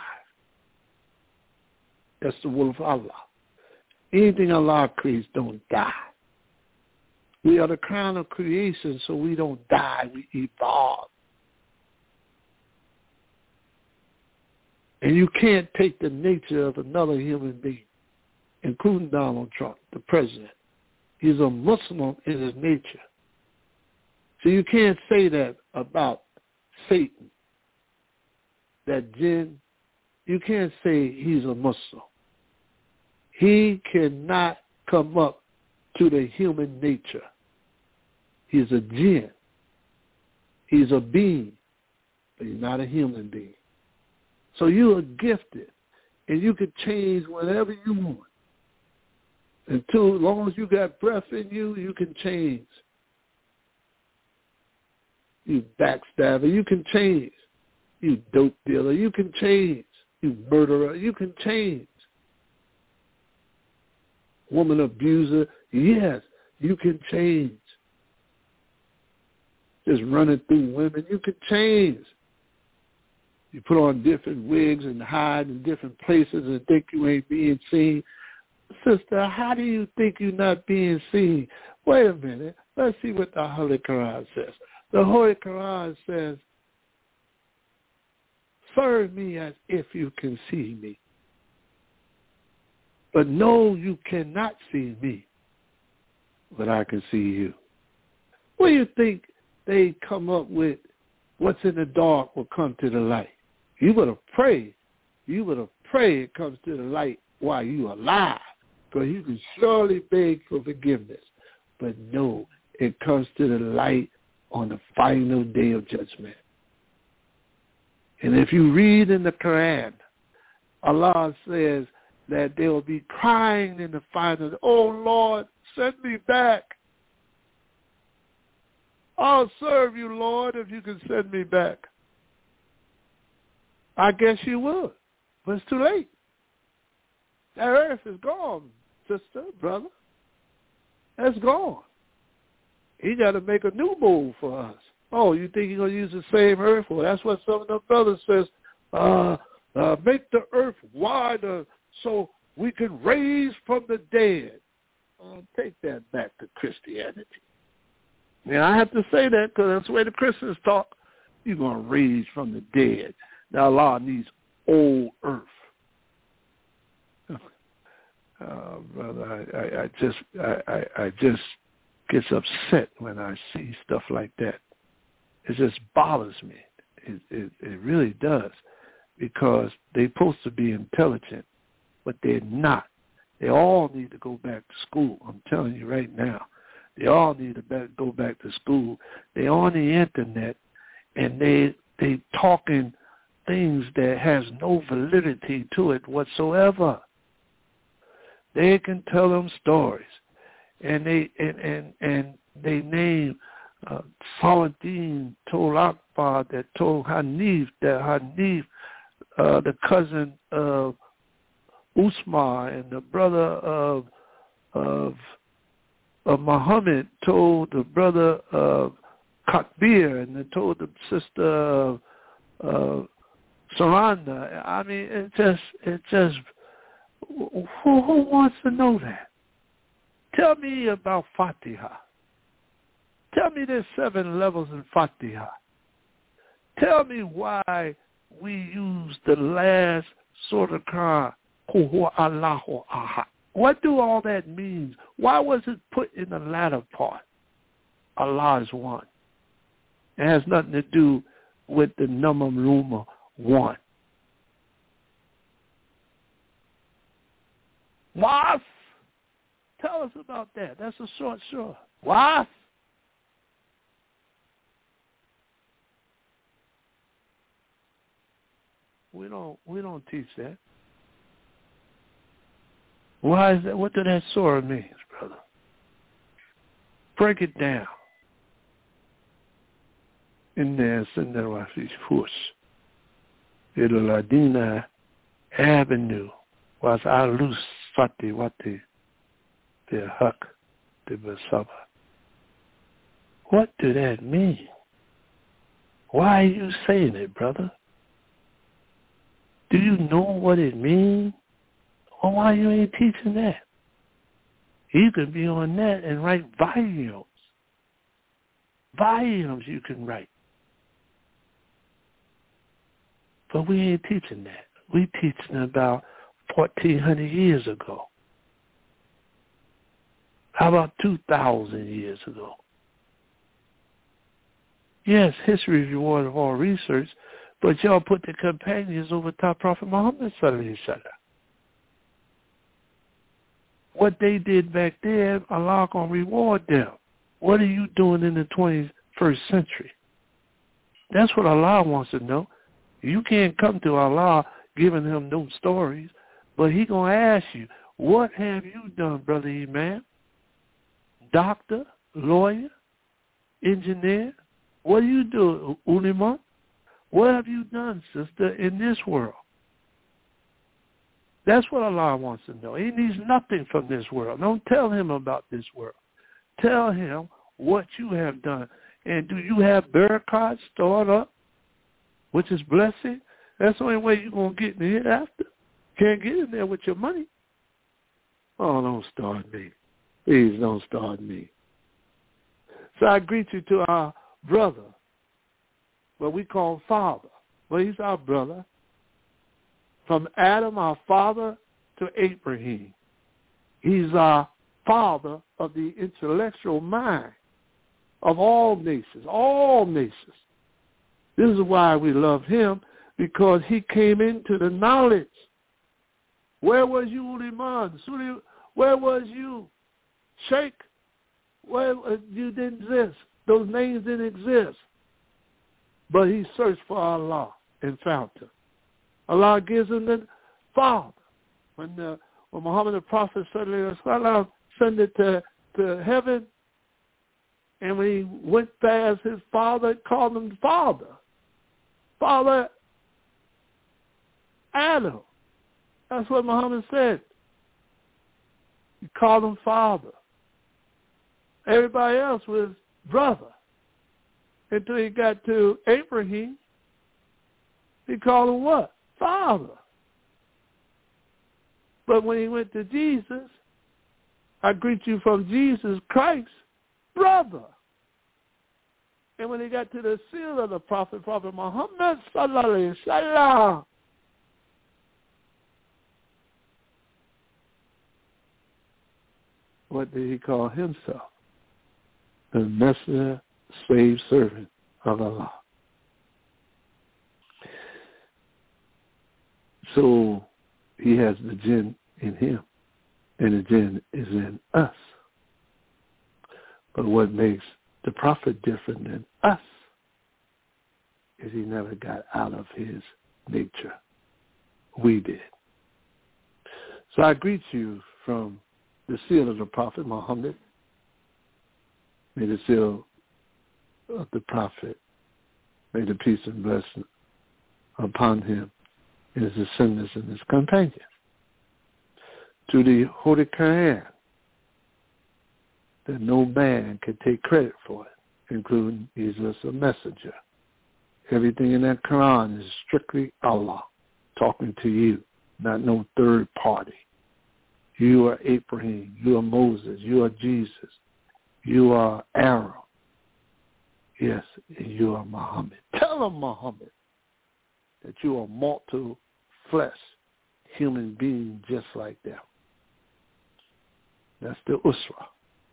S1: That's the will of Allah. Anything Allah creates don't die. We are the crown of creation, so we don't die. We evolve. And you can't take the nature of another human being including Donald Trump, the president. He's a Muslim in his nature. So you can't say that about Satan, that jinn. You can't say he's a Muslim. He cannot come up to the human nature. He's a jinn. He's a being, but he's not a human being. So you are gifted, and you can change whatever you want. Until as long as you got breath in you, you can change. You backstabber, you can change. You dope dealer, you can change. You murderer, you can change. Woman abuser, yes, you can change. Just running through women, you can change. You put on different wigs and hide in different places and think you ain't being seen. Sister, how do you think you're not being seen? Wait a minute. Let's see what the Holy Quran says. The Holy Quran says, serve me as if you can see me. But no, you cannot see me, but I can see you. What do you think they come up with? What's in the dark will come to the light. You better pray. You better pray it comes to the light while you're alive, because you can surely beg for forgiveness. But no, it comes to the light on the final day of judgment. And if you read in the Quran, Allah says that they will be crying in the final, oh Lord, send me back. I'll serve you, Lord, if you can send me back. I guess you would, but it's too late. That earth is gone, sister, brother. That's gone. He got to make a new move for us. Oh, you think he's going to use the same earth? Well, that's what some of the brothers says. Uh, uh, make the earth wider so we can raise from the dead. Uh, take that back to Christianity. Now, I have to say that because that's the way the Christians talk. You're going to raise from the dead. Now, Allah needs old earth. Uh, brother, I, I, I just, I, I, I just gets upset when I see stuff like that. It just bothers me. It, it, it really does, because they're supposed to be intelligent, but they're not. They all need to go back to school. I'm telling you right now. They all need to back, go back to school. They're on the internet, and they they talking things that has no validity to it whatsoever. They can tell them stories, and they and and, and they name uh, Saladin told Akbar that told Hanif that Hanif, uh, the cousin of Usman and the brother of of of Muhammad, told the brother of Kakbir, and they told the sister of uh, Saranda. I mean, it just it just who, who wants to know that? Tell me about Fatiha. Tell me there's seven levels in Fatiha. Tell me why we use the last Surah Quran, Qul huwa Allahu ahad. What do all that mean? Why was it put in the latter part? Allah is one. It has nothing to do with the number luma one. Was? Tell us about that. That's a short surah. Was? We don't we don't teach that. Why is that? What do that surah mean, brother? Break it down. In there, in there, Wafish Iluladina Avenue was Alus Fati Wati the Hak the Basaba. What do that mean? Why are you saying it, brother? Do you know what it means? Or why you ain't teaching that? You can be on that and write volumes. Volumes you can write. But we ain't teaching that. We teaching about fourteen hundred years ago. How about two thousand years ago? Yes, history is the reward of all research, but y'all put the companions over top Prophet Muhammad sallallahu alaihi wasallam. What they did back then, Allah gonna reward them. What are you doing in the twenty-first century? That's what Allah wants to know. You can't come to Allah giving him those stories, but he gonna ask you, what have you done, Brother Imam? Doctor, lawyer, engineer? What do you do, Ulema? What have you done, sister, in this world? That's what Allah wants to know. He needs nothing from this world. Don't tell him about this world. Tell him what you have done. And do you have barakat stored up, which is blessing? That's the only way you're going to get in the hereafter. Can't get in there with your money. Oh, don't start me. Please don't start me. So I greet you to our brother, what we call father. Well, he's our brother. From Adam, our father, to Abraham. He's our father of the intellectual mind of all nations, all nations. This is why we love him, because he came into the knowledge. Where was you, Uliman? Where was you, Sheikh? Where you didn't exist. Those names didn't exist. But he searched for Allah and found him. Allah gives him the Father. When the, when Muhammad the Prophet Allah sent it to, to heaven, and when he went past his father, called him Father. Father Adam. That's what Muhammad said. He called him Father. Everybody else was brother. Until he got to Abraham, he called him what? Father. But when he went to Jesus, I greet you from Jesus Christ, brother. And when he got to the seal of the Prophet, Prophet Muhammad sallallahu alaihi wasallam, what did he call himself? The messenger, slave servant of Allah. So he has the jinn in him, and the jinn is in us. But what makes the prophet different than us is he never got out of his nature. We did. So I greet you from the seal of the Prophet Muhammad. May the seal of the Prophet, may the peace and blessing upon him and his descendants and his companions. To the Holy Quran, that no man can take credit for it, including he's just a messenger. Everything in that Quran is strictly Allah talking to you, not no third party. You are Abraham, you are Moses, you are Jesus, you are Aaron. Yes, and you are Muhammad. Tell them, Muhammad, that you are mortal flesh, human being just like them. That's the Usra.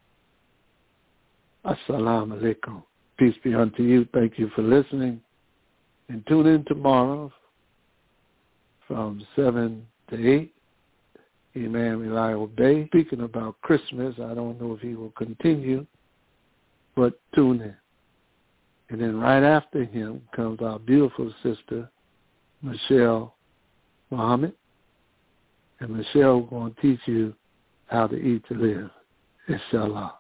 S1: Assalamu alaikum. Peace be unto you. Thank you for listening. And tune in tomorrow from seven to eight. Imam Eli Obey. Speaking about Christmas, I don't know if he will continue, but tune in. And then right after him comes our beautiful sister, Michelle Muhammad. And Michelle is going to teach you how to eat to live, inshallah.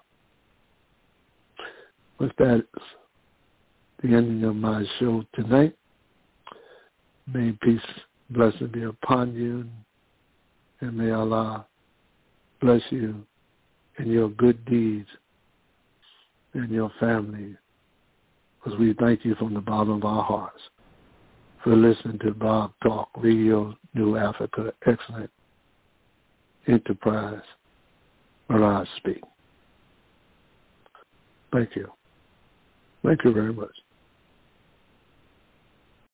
S1: With that, the ending of my show tonight. May peace, blessing be upon you, and may Allah bless you and your good deeds and your family. Because we thank you from the bottom of our hearts for listening to Bob Talk Radio, New Africa, Excellent Enterprise, Mirage Speak. Thank you. Thank you very much.